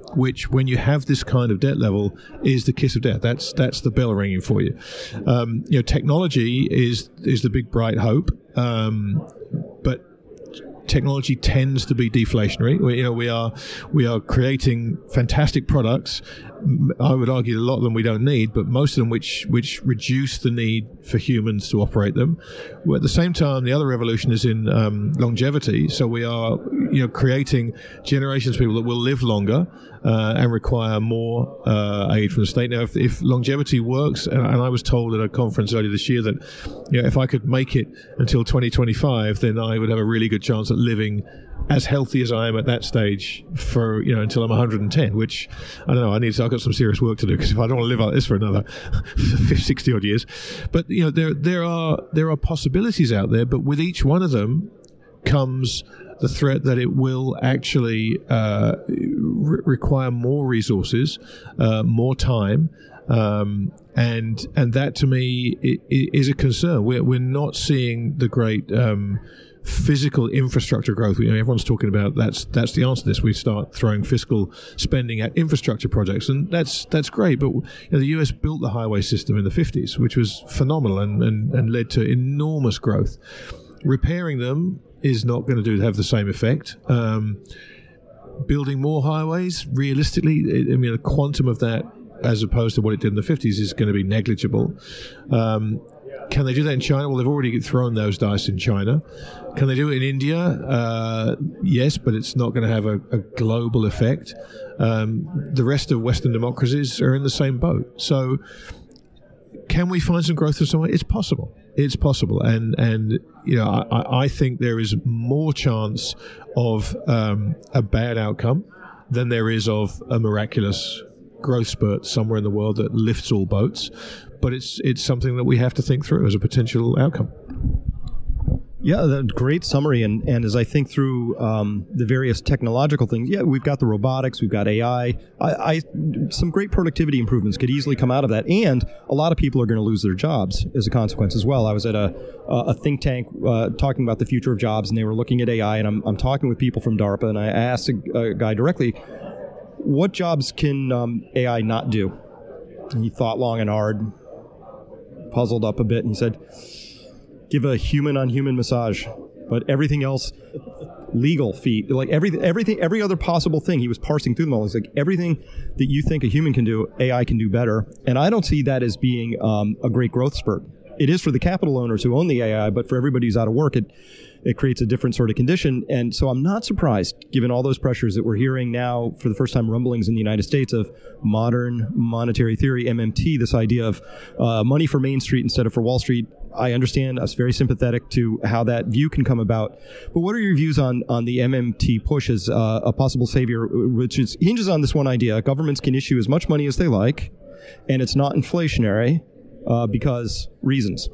Speaker 3: which, when you have this kind of debt level, is the kiss of death. That's that's the bell ringing for you. Um, you know, technology is is the big bright hope, um, but technology tends to be deflationary. We, you know, we are we are creating fantastic products. I would argue a lot of them we don't need, but most of them which which reduce the need for humans to operate them. Well, at the same time, the other revolution is in um, longevity. So we are, you know, creating generations of people that will live longer uh, and require more uh, aid from the state. Now, if, if longevity works, and, and I was told at a conference earlier this year that, you know, if I could make it until twenty twenty-five, then I would have a really good chance at living as healthy as I am at that stage for, you know, until I'm one hundred ten, which, I don't know, I need to, I've got some serious work to do, because if I don't want to live like this for another sixty odd years. But, you know, there there are there are possibilities out there, but with each one of them comes the threat that it will actually uh, re- require more resources, uh, more time, um, and and that to me it, it is a concern. We're we're not seeing the great um, physical infrastructure growth. You know, everyone's talking about that's that's the answer to this. We start throwing fiscal spending at infrastructure projects, and that's that's great. But, you know, the U S built the highway system in the fifties, which was phenomenal and, and, and led to enormous growth. Repairing them is not going to do have the same effect. Um, building more highways, realistically, I mean, the quantum of that, as opposed to what it did in the fifties, is going to be negligible. Um, Can they do that in China? Well, they've already thrown those dice in China. Can they do it in India? Uh, yes, but it's not going to have a, a global effect. Um, the rest of Western democracies are in the same boat. So can we find some growth somewhere? It's possible. It's possible. And, and you know, I, I think there is more chance of um, a bad outcome than there is of a miraculous growth spurt somewhere in the world that lifts all boats. But it's it's something that we have to think through as a potential outcome.
Speaker 2: Yeah, that's great summary. And, and as I think through um, the various technological things, yeah, we've got the robotics, we've got A I. I, I. Some great productivity improvements could easily come out of that. And a lot of people are going to lose their jobs as a consequence as well. I was at a, a think tank uh, talking about the future of jobs, and they were looking at A I. And I'm, I'm talking with people from DARPA, and I asked a, a guy directly, what jobs can um, A I not do? And he thought long and hard, puzzled up a bit, and he said, give a human-on-human massage, but everything else, legal feat, like everything, everything, every other possible thing. He was parsing through them all. He's like, everything that you think a human can do, A I can do better. And I don't see that as being um, a great growth spurt. It is for the capital owners who own the A I, but for everybody who's out of work, it it creates a different sort of condition. And so I'm not surprised, given all those pressures that we're hearing now for the first time, rumblings in the United States of modern monetary theory, M M T, this idea of uh, money for Main Street instead of for Wall Street. I understand. I was very sympathetic to how that view can come about. But what are your views on, on the M M T push as uh, a possible savior, which is, hinges on this one idea: governments can issue as much money as they like, and it's not inflationary uh, because reasons.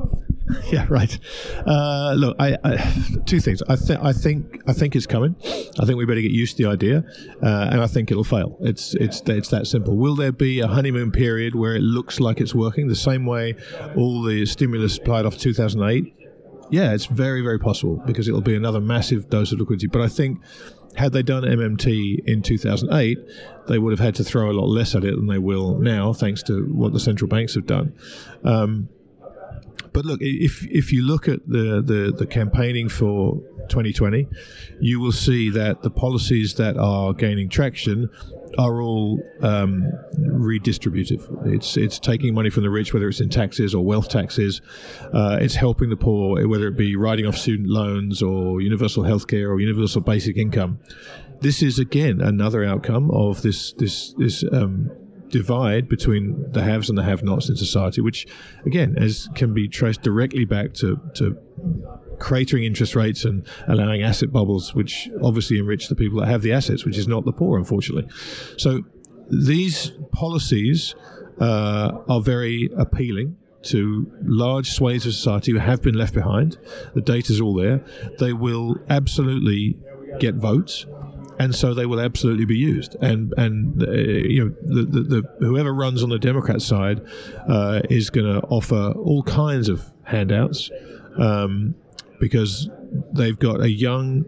Speaker 3: Yeah, right. Uh, look, I, I, two things. I think, I think, I think it's coming. I think we better get used to the idea, uh, and I think it'll fail. It's, it's, it's that simple. Will there be a honeymoon period where it looks like it's working the same way all the stimulus applied off two thousand eight? Yeah, it's very, very possible, because it'll be another massive dose of liquidity. But I think, had they done M M T in two thousand eight, they would have had to throw a lot less at it than they will now, thanks to what the central banks have done. Um, But look, if if you look at the, the, the campaigning for twenty twenty, you will see that the policies that are gaining traction are all um, redistributive. It's it's taking money from the rich, whether it's in taxes or wealth taxes. Uh, it's helping the poor, whether it be writing off student loans or universal healthcare or universal basic income. This is, again, another outcome of this this this. Um, divide between the haves and the have-nots in society, which, again, as can be traced directly back to, to cratering interest rates and allowing asset bubbles, which obviously enrich the people that have the assets, which is not the poor, unfortunately. So these policies uh, are very appealing to large swathes of society who have been left behind. The data's all there. They will absolutely get votes, and so they will absolutely be used. And and uh, you know the, the, the whoever runs on the Democrat side uh, is going to offer all kinds of handouts um, because they've got a young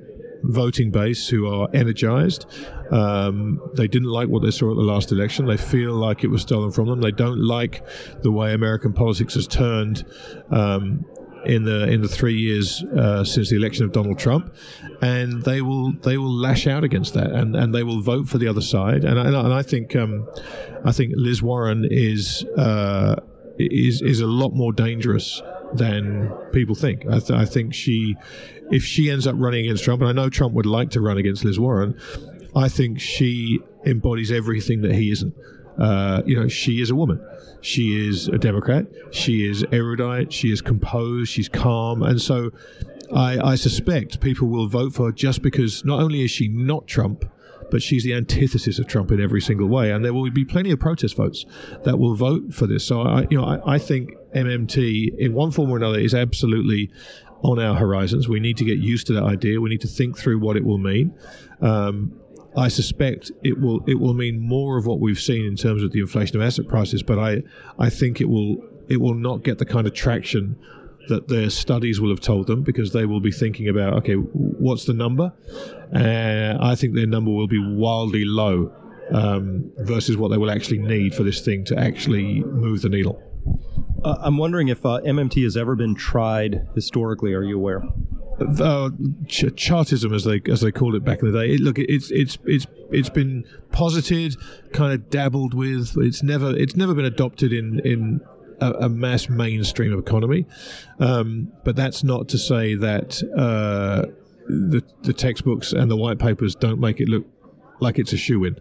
Speaker 3: voting base who are energized. Um, they didn't like what they saw at the last election. They feel like it was stolen from them. They don't like the way American politics has turned um, in the in the three years uh, since the election of Donald Trump, and they will they will lash out against that, and, and they will vote for the other side. And I, and I think um, I think Liz Warren is uh, is is a lot more dangerous than people think. I, th- I think she, if she ends up running against Trump, and I know Trump would like to run against Liz Warren, I think she embodies everything that he isn't. Uh, you know, she is a woman. She is a Democrat. She is erudite. She is composed. She's calm. And so I, I suspect people will vote for her just because not only is she not Trump, but she's the antithesis of Trump in every single way. And there will be plenty of protest votes that will vote for this. So, I, you know, I, I think M M T, in one form or another, is absolutely on our horizons. We need to get used to that idea. We need to think through what it will mean. Um, I suspect it will it will mean more of what we've seen in terms of the inflation of asset prices, but I, I think it will it will not get the kind of traction that their studies will have told them, because they will be thinking about, okay, what's the number? Uh, I think their number will be wildly low um, versus what they will actually need for this thing to actually move the needle.
Speaker 2: Uh, I'm wondering if uh, M M T has ever been tried historically. Are you aware?
Speaker 3: Uh, ch- Chartism, as they as they called it back in the day. It, look, it's it's it's it's been posited, kind of dabbled with. It's never it's never been adopted in in a, a mass mainstream economy. Um, but that's not to say that uh, the the textbooks and the white papers don't make it look like it's a shoo-in.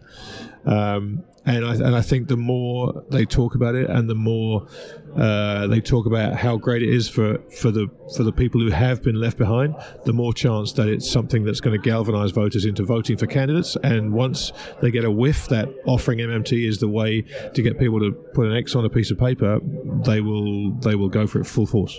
Speaker 3: Um, and I and I think the more they talk about it, and the more uh, they talk about how great it is for, for the for the people who have been left behind, the more chance that it's something that's going to galvanise voters into voting for candidates. And once they get a whiff that offering M M T is the way to get people to put an X on a piece of paper, they will they will go for it full force.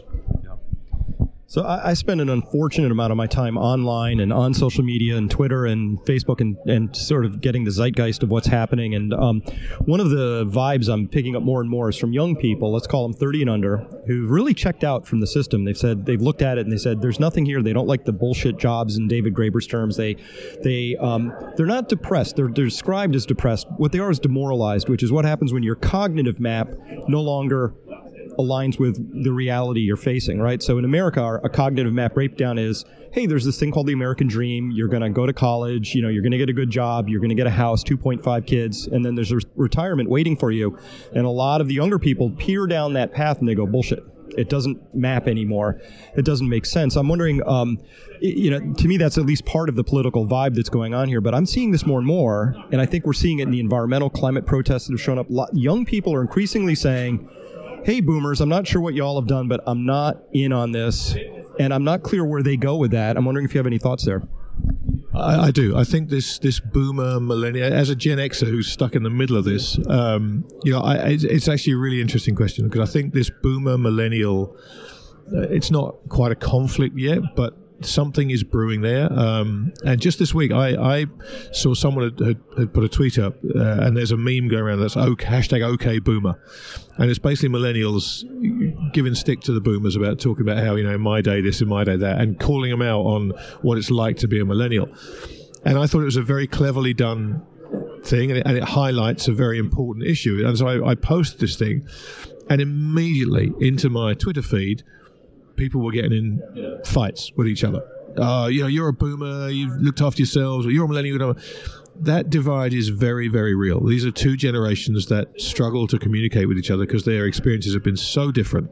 Speaker 2: So I, I spend an unfortunate amount of my time online and on social media and Twitter and Facebook and, and sort of getting the zeitgeist of what's happening. And um, one of the vibes I'm picking up more and more is from young people, let's call them thirty and under, who've really checked out from the system. They've said, they've looked at it and they said, there's nothing here. They don't like the bullshit jobs in David Graeber's terms. They, they, um, they're not depressed. They're, they're described as depressed. What they are is demoralized, which is what happens when your cognitive map no longer aligns with the reality you're facing, right? So in America, our, a cognitive map breakdown is, hey, there's this thing called the American dream. You're going to go to college, you know, you're going to get a good job, you're going to get a house, two point five kids, and then there's a retirement waiting for you. And a lot of the younger people peer down that path and they go, bullshit. It doesn't map anymore. It doesn't make sense. I'm wondering, um, you know, to me, that's at least part of the political vibe that's going on here. But I'm seeing this more and more, and I think we're seeing it in the environmental climate protests that have shown up. Young people are increasingly saying, hey, boomers, I'm not sure what y'all have done, but I'm not in on this, and I'm not clear where they go with that. I'm wondering if you have any thoughts there.
Speaker 3: I, I do. I think this this boomer millennial, as a Gen Xer who's stuck in the middle of this, um, you know, I, it's, it's actually a really interesting question, because I think this boomer millennial, uh, it's not quite a conflict yet, but something is brewing there. Um, and just this week, I, I saw someone had, had, had put a tweet up, uh, and there's a meme going around that's okay, hashtag OK Boomer. And it's basically millennials giving stick to the boomers about talking about how, you know, in my day this, in my day that, and calling them out on what it's like to be a millennial. And I thought it was a very cleverly done thing, and it, and it highlights a very important issue. And so I, I posted this thing, and immediately into my Twitter feed, people were getting in fights with each other. Uh, you know, you're a boomer, you've looked after yourselves, or you're a millennial. That divide is very, very real. These are two generations that struggle to communicate with each other because their experiences have been so different.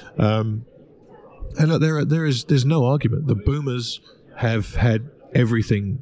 Speaker 3: Um, and look, there, are, there is, there's no argument. The boomers have had everything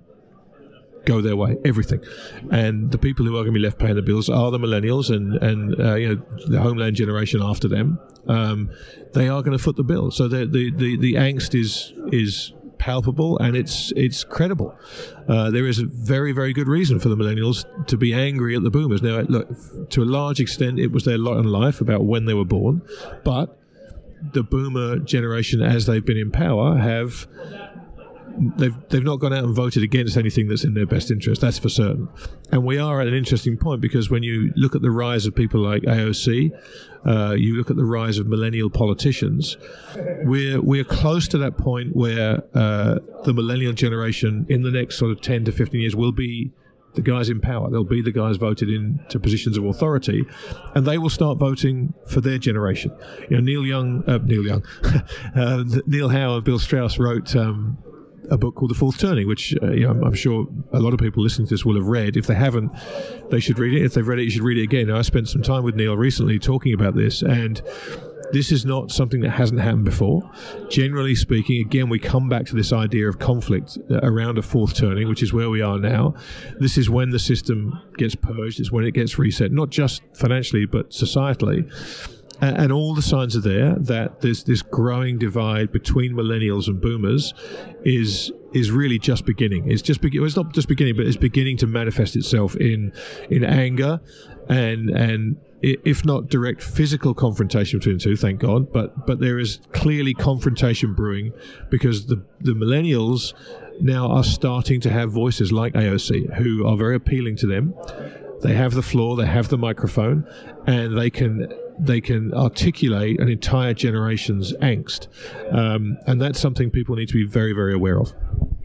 Speaker 3: go their way, everything. And the people who are going to be left paying the bills are the millennials and, and uh, you know, the homeland generation after them. Um, they are going to foot the bill. So the, the, the, the angst is is palpable, and it's it's credible. Uh, there is a very, very good reason for the millennials to be angry at the boomers. Now, look, to a large extent, it was their lot in life about when they were born. But the boomer generation, as they've been in power, have they've they've not gone out and voted against anything that's in their best interest. That's for certain. And we are at an interesting point, because when you look at the rise of people like A O C, uh, you look at the rise of millennial politicians, we're we're close to that point where uh, the millennial generation in the next sort of ten to fifteen years will be the guys in power. They'll be the guys voted into positions of authority, and they will start voting for their generation. You know, Neil Young, uh, Neil Young, uh, Neil Howe and Bill Strauss wrote um, a book called The Fourth Turning, which uh, you know, I'm, I'm sure a lot of people listening to this will have read. If they haven't, they should read it. If they've read it, you should read it again. Now, I spent some time with Neil recently talking about this, and this is not something that hasn't happened before. Generally speaking, again, we come back to this idea of conflict around a fourth turning, which is where we are now. This is when the system gets purged. It's when it gets reset, not just financially, but societally. And all the signs are there that there's this growing divide between millennials and boomers is is really just beginning. It's just be- it's not just beginning, but it's beginning to manifest itself in in anger and and if not direct physical confrontation between the two, thank God, but but there is clearly confrontation brewing, because the the millennials now are starting to have voices like A O C who are very appealing to them. They have the floor, they have the microphone, and they can they can articulate an entire generation's angst. Um, and that's something people need to be very, very aware of.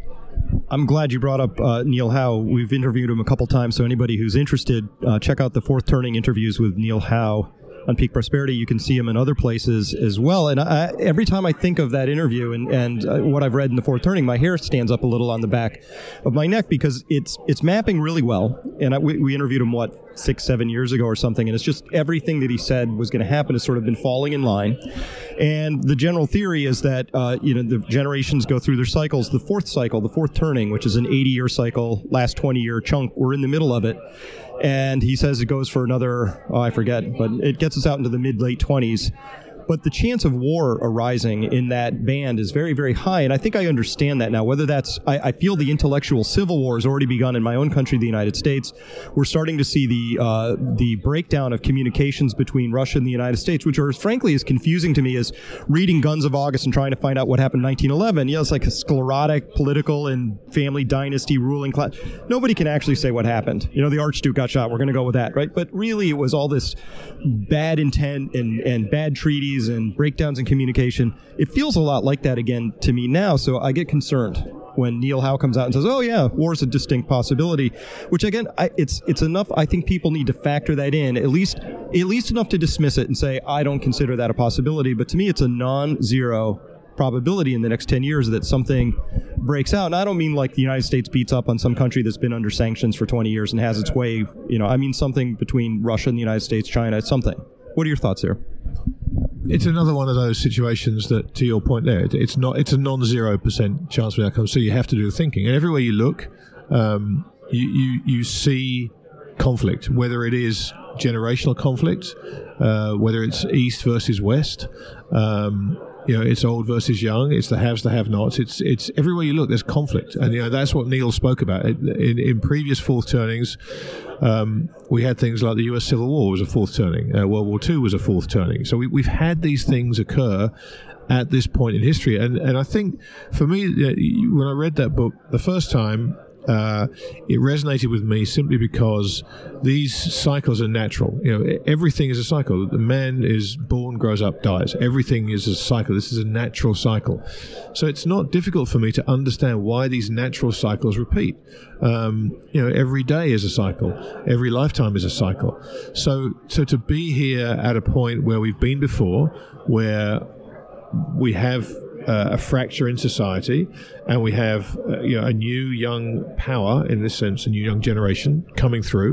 Speaker 2: I'm glad you brought up uh, Neil Howe. We've interviewed him a couple times, so anybody who's interested, uh, check out the Fourth Turning interviews with Neil Howe on Peak Prosperity. You can see him in other places as well. And I, every time I think of that interview and, and uh, what I've read in the Fourth Turning, my hair stands up a little on the back of my neck, because it's it's mapping really well. And I, we, we interviewed him, what, six, seven years ago or something, and it's just everything that he said was going to happen has sort of been falling in line. And the general theory is that, uh, you know, the generations go through their cycles. The fourth cycle, the fourth turning, which is an eighty-year cycle, last twenty-year chunk, we're in the middle of it. And he says it goes for another, oh, I forget, but it gets us out into the mid-late twenties. But the chance of war arising in that band is very, very high. And I think I understand that now. Whether that's, I, I feel the intellectual civil war has already begun in my own country, the United States. We're starting to see the uh, the breakdown of communications between Russia and the United States, which are, frankly, as confusing to me as reading Guns of August and trying to find out what happened in nineteen eleven. You know, it's like a sclerotic political and family dynasty ruling class. Nobody can actually say what happened. You know, the Archduke got shot. We're going to go with that, right? But really, it was all this bad intent and, and bad treaties and breakdowns in communication. It feels a lot like that again to me now, so I get concerned when Neil Howe comes out and says, oh yeah, war is a distinct possibility, which again, I, it's it's enough. I think people need to factor that in, at least at least enough to dismiss it and say, I don't consider that a possibility. But to me, it's a non-zero probability in the next ten years that something breaks out. And I don't mean like the United States beats up on some country that's been under sanctions for twenty years and has its way. You know, I mean something between Russia and the United States, China, something. What are your thoughts there?
Speaker 3: It's another one of those situations that, to your point there, it's not. It's a non-zero percent chance of outcome. So you have to do the thinking, and everywhere you look, um, you, you you see conflict. Whether it is generational conflict, uh, whether it's East versus West, um, you know, it's old versus young. It's the haves, the have-nots. It's it's everywhere you look. There's conflict, and you know that's what Neil spoke about in in previous fourth turnings. Um, we had things like the U S Civil War was a fourth turning. Uh, World War Two was a fourth turning. So we, we've had these things occur at this point in history. And, and I think, for me, when I read that book the first time, uh, it resonated with me simply because these cycles are natural. You know, everything is a cycle. The man is born, grows up, dies. Everything is a cycle. This is a natural cycle. So it's not difficult for me to understand why these natural cycles repeat. Um, you know, every day is a cycle. Every lifetime is a cycle. So, so to be here at a point where we've been before, where we have Uh, a fracture in society, and we have uh, you know, a new young power, in this sense, a new young generation coming through,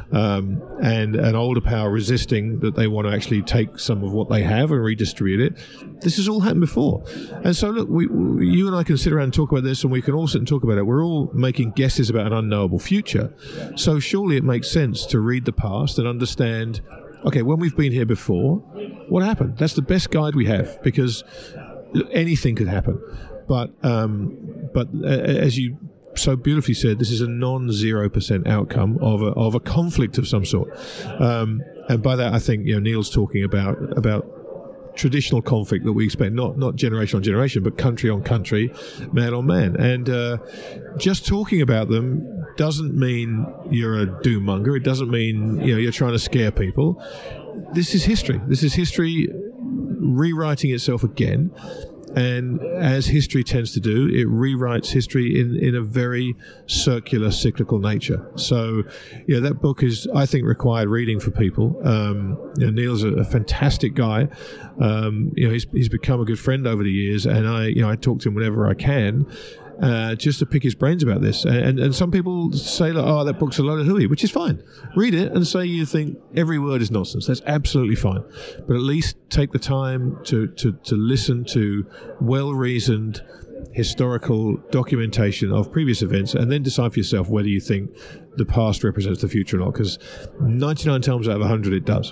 Speaker 3: um, and an older power resisting that they want to actually take some of what they have and redistribute it. This has all happened before. And so, look, we, we, you and I can sit around and talk about this, and we can all sit and talk about it. We're all making guesses about an unknowable future. So surely it makes sense to read the past and understand, okay, when we've been here before, what happened? That's the best guide we have, because anything could happen, but um, but uh, as you so beautifully said, this is a non-zero percent outcome of a of a conflict of some sort, um, and by that I think you know Neil's talking about about traditional conflict that we expect, not not generation on generation, but country on country, man on man. And uh, just talking about them doesn't mean you're a doom monger. It doesn't mean, you know, you're trying to scare people. This is history. This is history rewriting itself again. And as history tends to do, it rewrites history in, in a very circular, cyclical nature. So, you know, that book is, I think, required reading for people. Um, you know, Neil's a, a fantastic guy. Um, you know, he's he's become a good friend over the years, and I, you know, I talk to him whenever I can. Uh, just to pick his brains about this. And and some people say, like, oh, that book's a load of hooey, which is fine. Read it and say you think every word is nonsense. That's absolutely fine. But at least take the time to, to, to listen to well-reasoned historical documentation of previous events, and then decide for yourself whether you think the past represents the future or not, because ninety-nine times out of one hundred it does.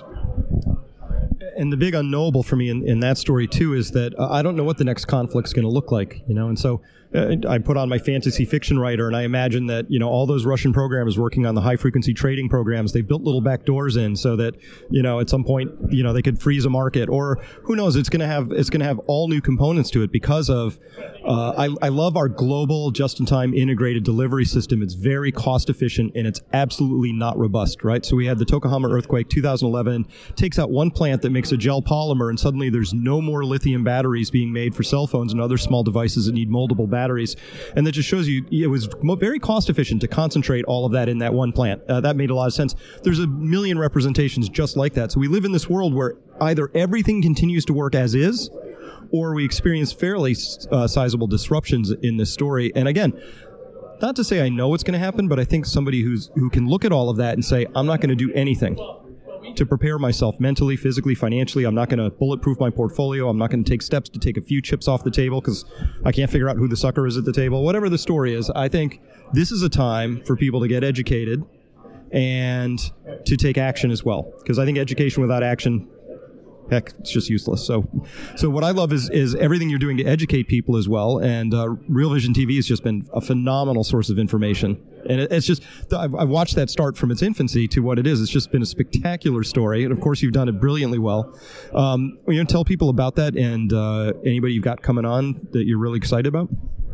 Speaker 2: And the big unknowable for me in, in that story, too, is that uh, I don't know what the next conflict's going to look like, you know, and so uh, I put on my fantasy fiction writer, and I imagine that, you know, all those Russian programmers working on the high-frequency trading programs, they've built little back doors in so that, you know, at some point, you know, they could freeze a market, or who knows, it's going to have it's going to have all new components to it because of, uh, I, I love our global just-in-time integrated delivery system. It's very cost-efficient, and it's absolutely not robust, right? So we had the Tokuhama earthquake, two thousand eleven, takes out one plant that makes a gel polymer, and suddenly there's no more lithium batteries being made for cell phones and other small devices that need moldable batteries. And that just shows you it was very cost efficient to concentrate all of that in that one plant. Uh, that made a lot of sense. There's a million representations just like that. So we live in this world where either everything continues to work as is, or we experience fairly uh, sizable disruptions in this story. And again, not to say I know what's going to happen, but I think somebody who's who can look at all of that and say, I'm not going to do anything to prepare myself mentally, physically, financially. I'm not going to bulletproof my portfolio. I'm not going to take steps to take a few chips off the table because I can't figure out who the sucker is at the table. Whatever the story is, I think this is a time for people to get educated and to take action as well. Because I think education without action, heck, it's just useless. So so what I love is is everything you're doing to educate people as well. And uh, Real Vision T V has just been a phenomenal source of information. And it, it's just, I've, I've watched that start from its infancy to what it is. It's just been a spectacular story. And of course, you've done it brilliantly well. Um, are you going to tell people about that, and uh, anybody you've got coming on that you're really excited about?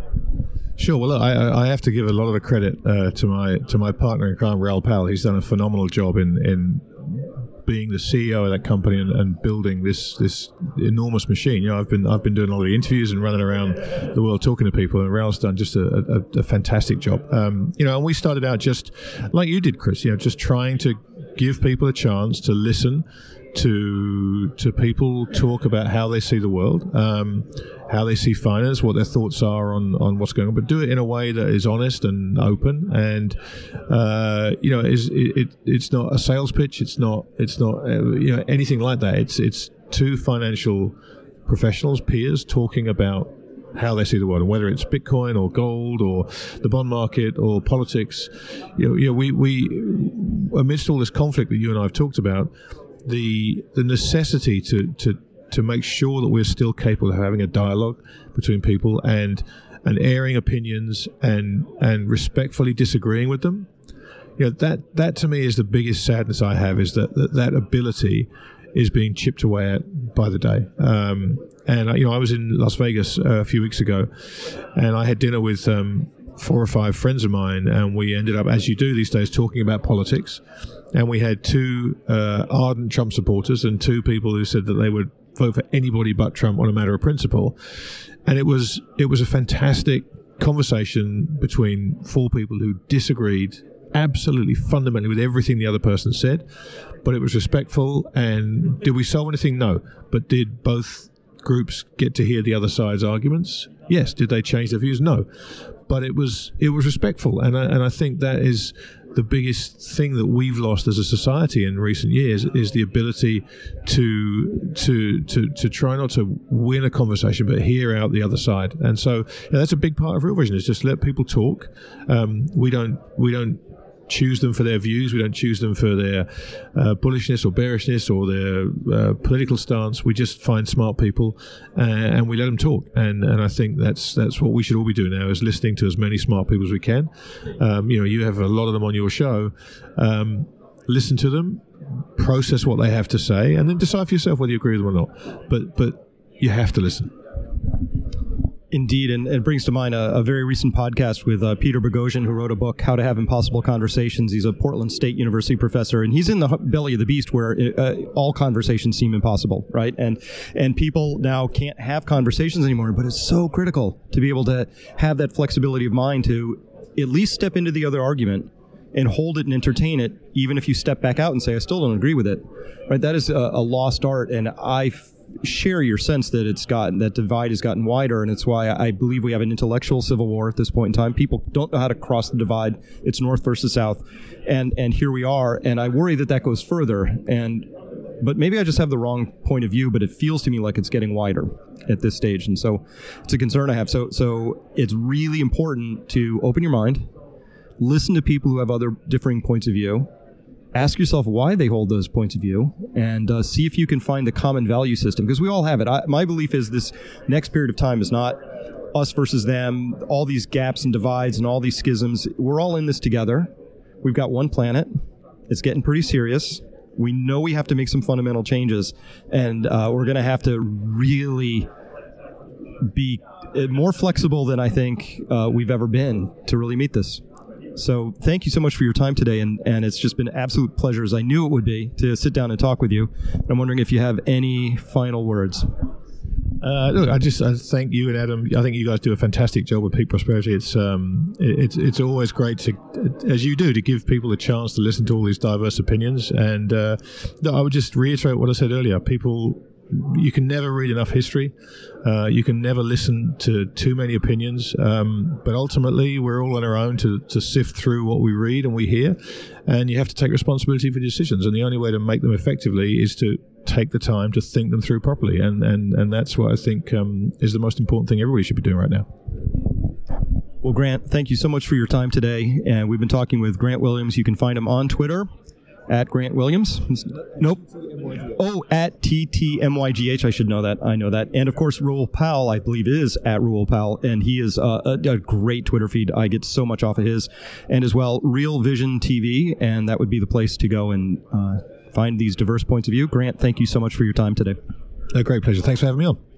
Speaker 3: Sure. Well, look, I, I have to give a lot of the credit uh, to my to my partner in crime, Raoul Pal. He's done a phenomenal job in in being the C E O of that company and, and building this this enormous machine. You know, I've been I've been doing a lot of interviews and running around the world talking to people, and Raoul's done just a, a, a fantastic job. Um, you know, and we started out just like you did, Chris. You know, just trying to give people a chance to listen to to people talk about how they see the world, um, how they see finance, what their thoughts are on, on what's going on, but do it in a way that is honest and open. And uh, you know, is it, it, it's not a sales pitch. It's not it's not uh, you know anything like that. It's it's two financial professionals, peers, talking about how they see the world, and whether it's Bitcoin or gold or the bond market or politics. You know, you know we we amidst all this conflict that you and I have talked about, the the necessity to, to, to make sure that we're still capable of having a dialogue between people and and airing opinions and and respectfully disagreeing with them. You know, that that to me is the biggest sadness I have, is that that, that ability is being chipped away at by the day. Um, and you know, I was in Las Vegas uh, a few weeks ago, and I had dinner with um, four or five friends of mine, and we ended up, as you do these days, talking about politics. And we had two uh, ardent Trump supporters and two people who said that they would vote for anybody but Trump on a matter of principle. And it was it was a fantastic conversation between four people who disagreed absolutely fundamentally with everything the other person said, but it was respectful. And did we solve anything? No. But did both groups get to hear the other side's arguments? Yes. Did they change their views? No. But it was it was respectful, and I, and I think that is the biggest thing that we've lost as a society in recent years, is the ability to to to to try not to win a conversation, but hear out the other side. And so, you know, that's a big part of Real Vision, is just let people talk. Um, we don't we don't choose them for their views. We don't choose them for their uh, bullishness or bearishness or their uh, political stance. We just find smart people uh, and we let them talk. And and I think that's that's what we should all be doing now, is listening to as many smart people as we can. Um, you know, you have a lot of them on your show. Um, listen to them, process what they have to say, and then decide for yourself whether you agree with them or not. But but you have to listen.
Speaker 2: Indeed, and it brings to mind a, a very recent podcast with uh, Peter Boghossian, who wrote a book, How to Have Impossible Conversations. He's a Portland State University professor, and he's in the belly of the beast where uh, all conversations seem impossible, right? And and people now can't have conversations anymore, but it's so critical to be able to have that flexibility of mind to at least step into the other argument and hold it and entertain it, even if you step back out and say, I still don't agree with it, right? That is a, a lost art, and I f- share your sense that it's gotten, that divide has gotten wider, and it's why I believe we have an intellectual civil war at this point in time. People don't know how to cross the divide. It's north versus south, and and here we are, and I worry that that goes further, and but maybe I just have the wrong point of view, but it feels to me like it's getting wider at this stage, and so it's a concern I have. So so it's really important to open your mind, listen to people who have other differing points of view, ask yourself why they hold those points of view, and uh, see if you can find the common value system, because we all have it. I, my belief is this next period of time is not us versus them, all these gaps and divides and all these schisms. We're all in this together. We've got one planet. It's getting pretty serious. We know we have to make some fundamental changes, and uh, we're going to have to really be more flexible than I think uh, we've ever been to really meet this. So thank you so much for your time today, and, and it's just been an absolute pleasure, as I knew it would be, to sit down and talk with you. I'm wondering if you have any final words.
Speaker 3: Uh, look, I just I thank you and Adam. I think you guys do a fantastic job with Peak Prosperity. It's um, it, it's it's always great to, as you do, to give people a chance to listen to all these diverse opinions. And uh, I would just reiterate what I said earlier. People, you can never read enough history. Uh, you can never listen to too many opinions. Um, but ultimately, we're all on our own to, to sift through what we read and we hear. And you have to take responsibility for your decisions. And the only way to make them effectively is to take the time to think them through properly. And, and, and that's what I think um, is the most important thing everybody should be doing right now.
Speaker 2: Well, Grant, thank you so much for your time today. And we've been talking with Grant Williams. You can find him on Twitter at Grant Williams. Nope. Oh, at T T M Y G H. I should know that. I know that. And, of course, Ruel Powell, I believe, is at Ruel Powell. And he is uh, a, a great Twitter feed. I get so much off of his. And as well, Real Vision T V. And that would be the place to go and uh, find these diverse points of view. Grant, thank you so much for your time today.
Speaker 3: A great pleasure. Thanks for having me on.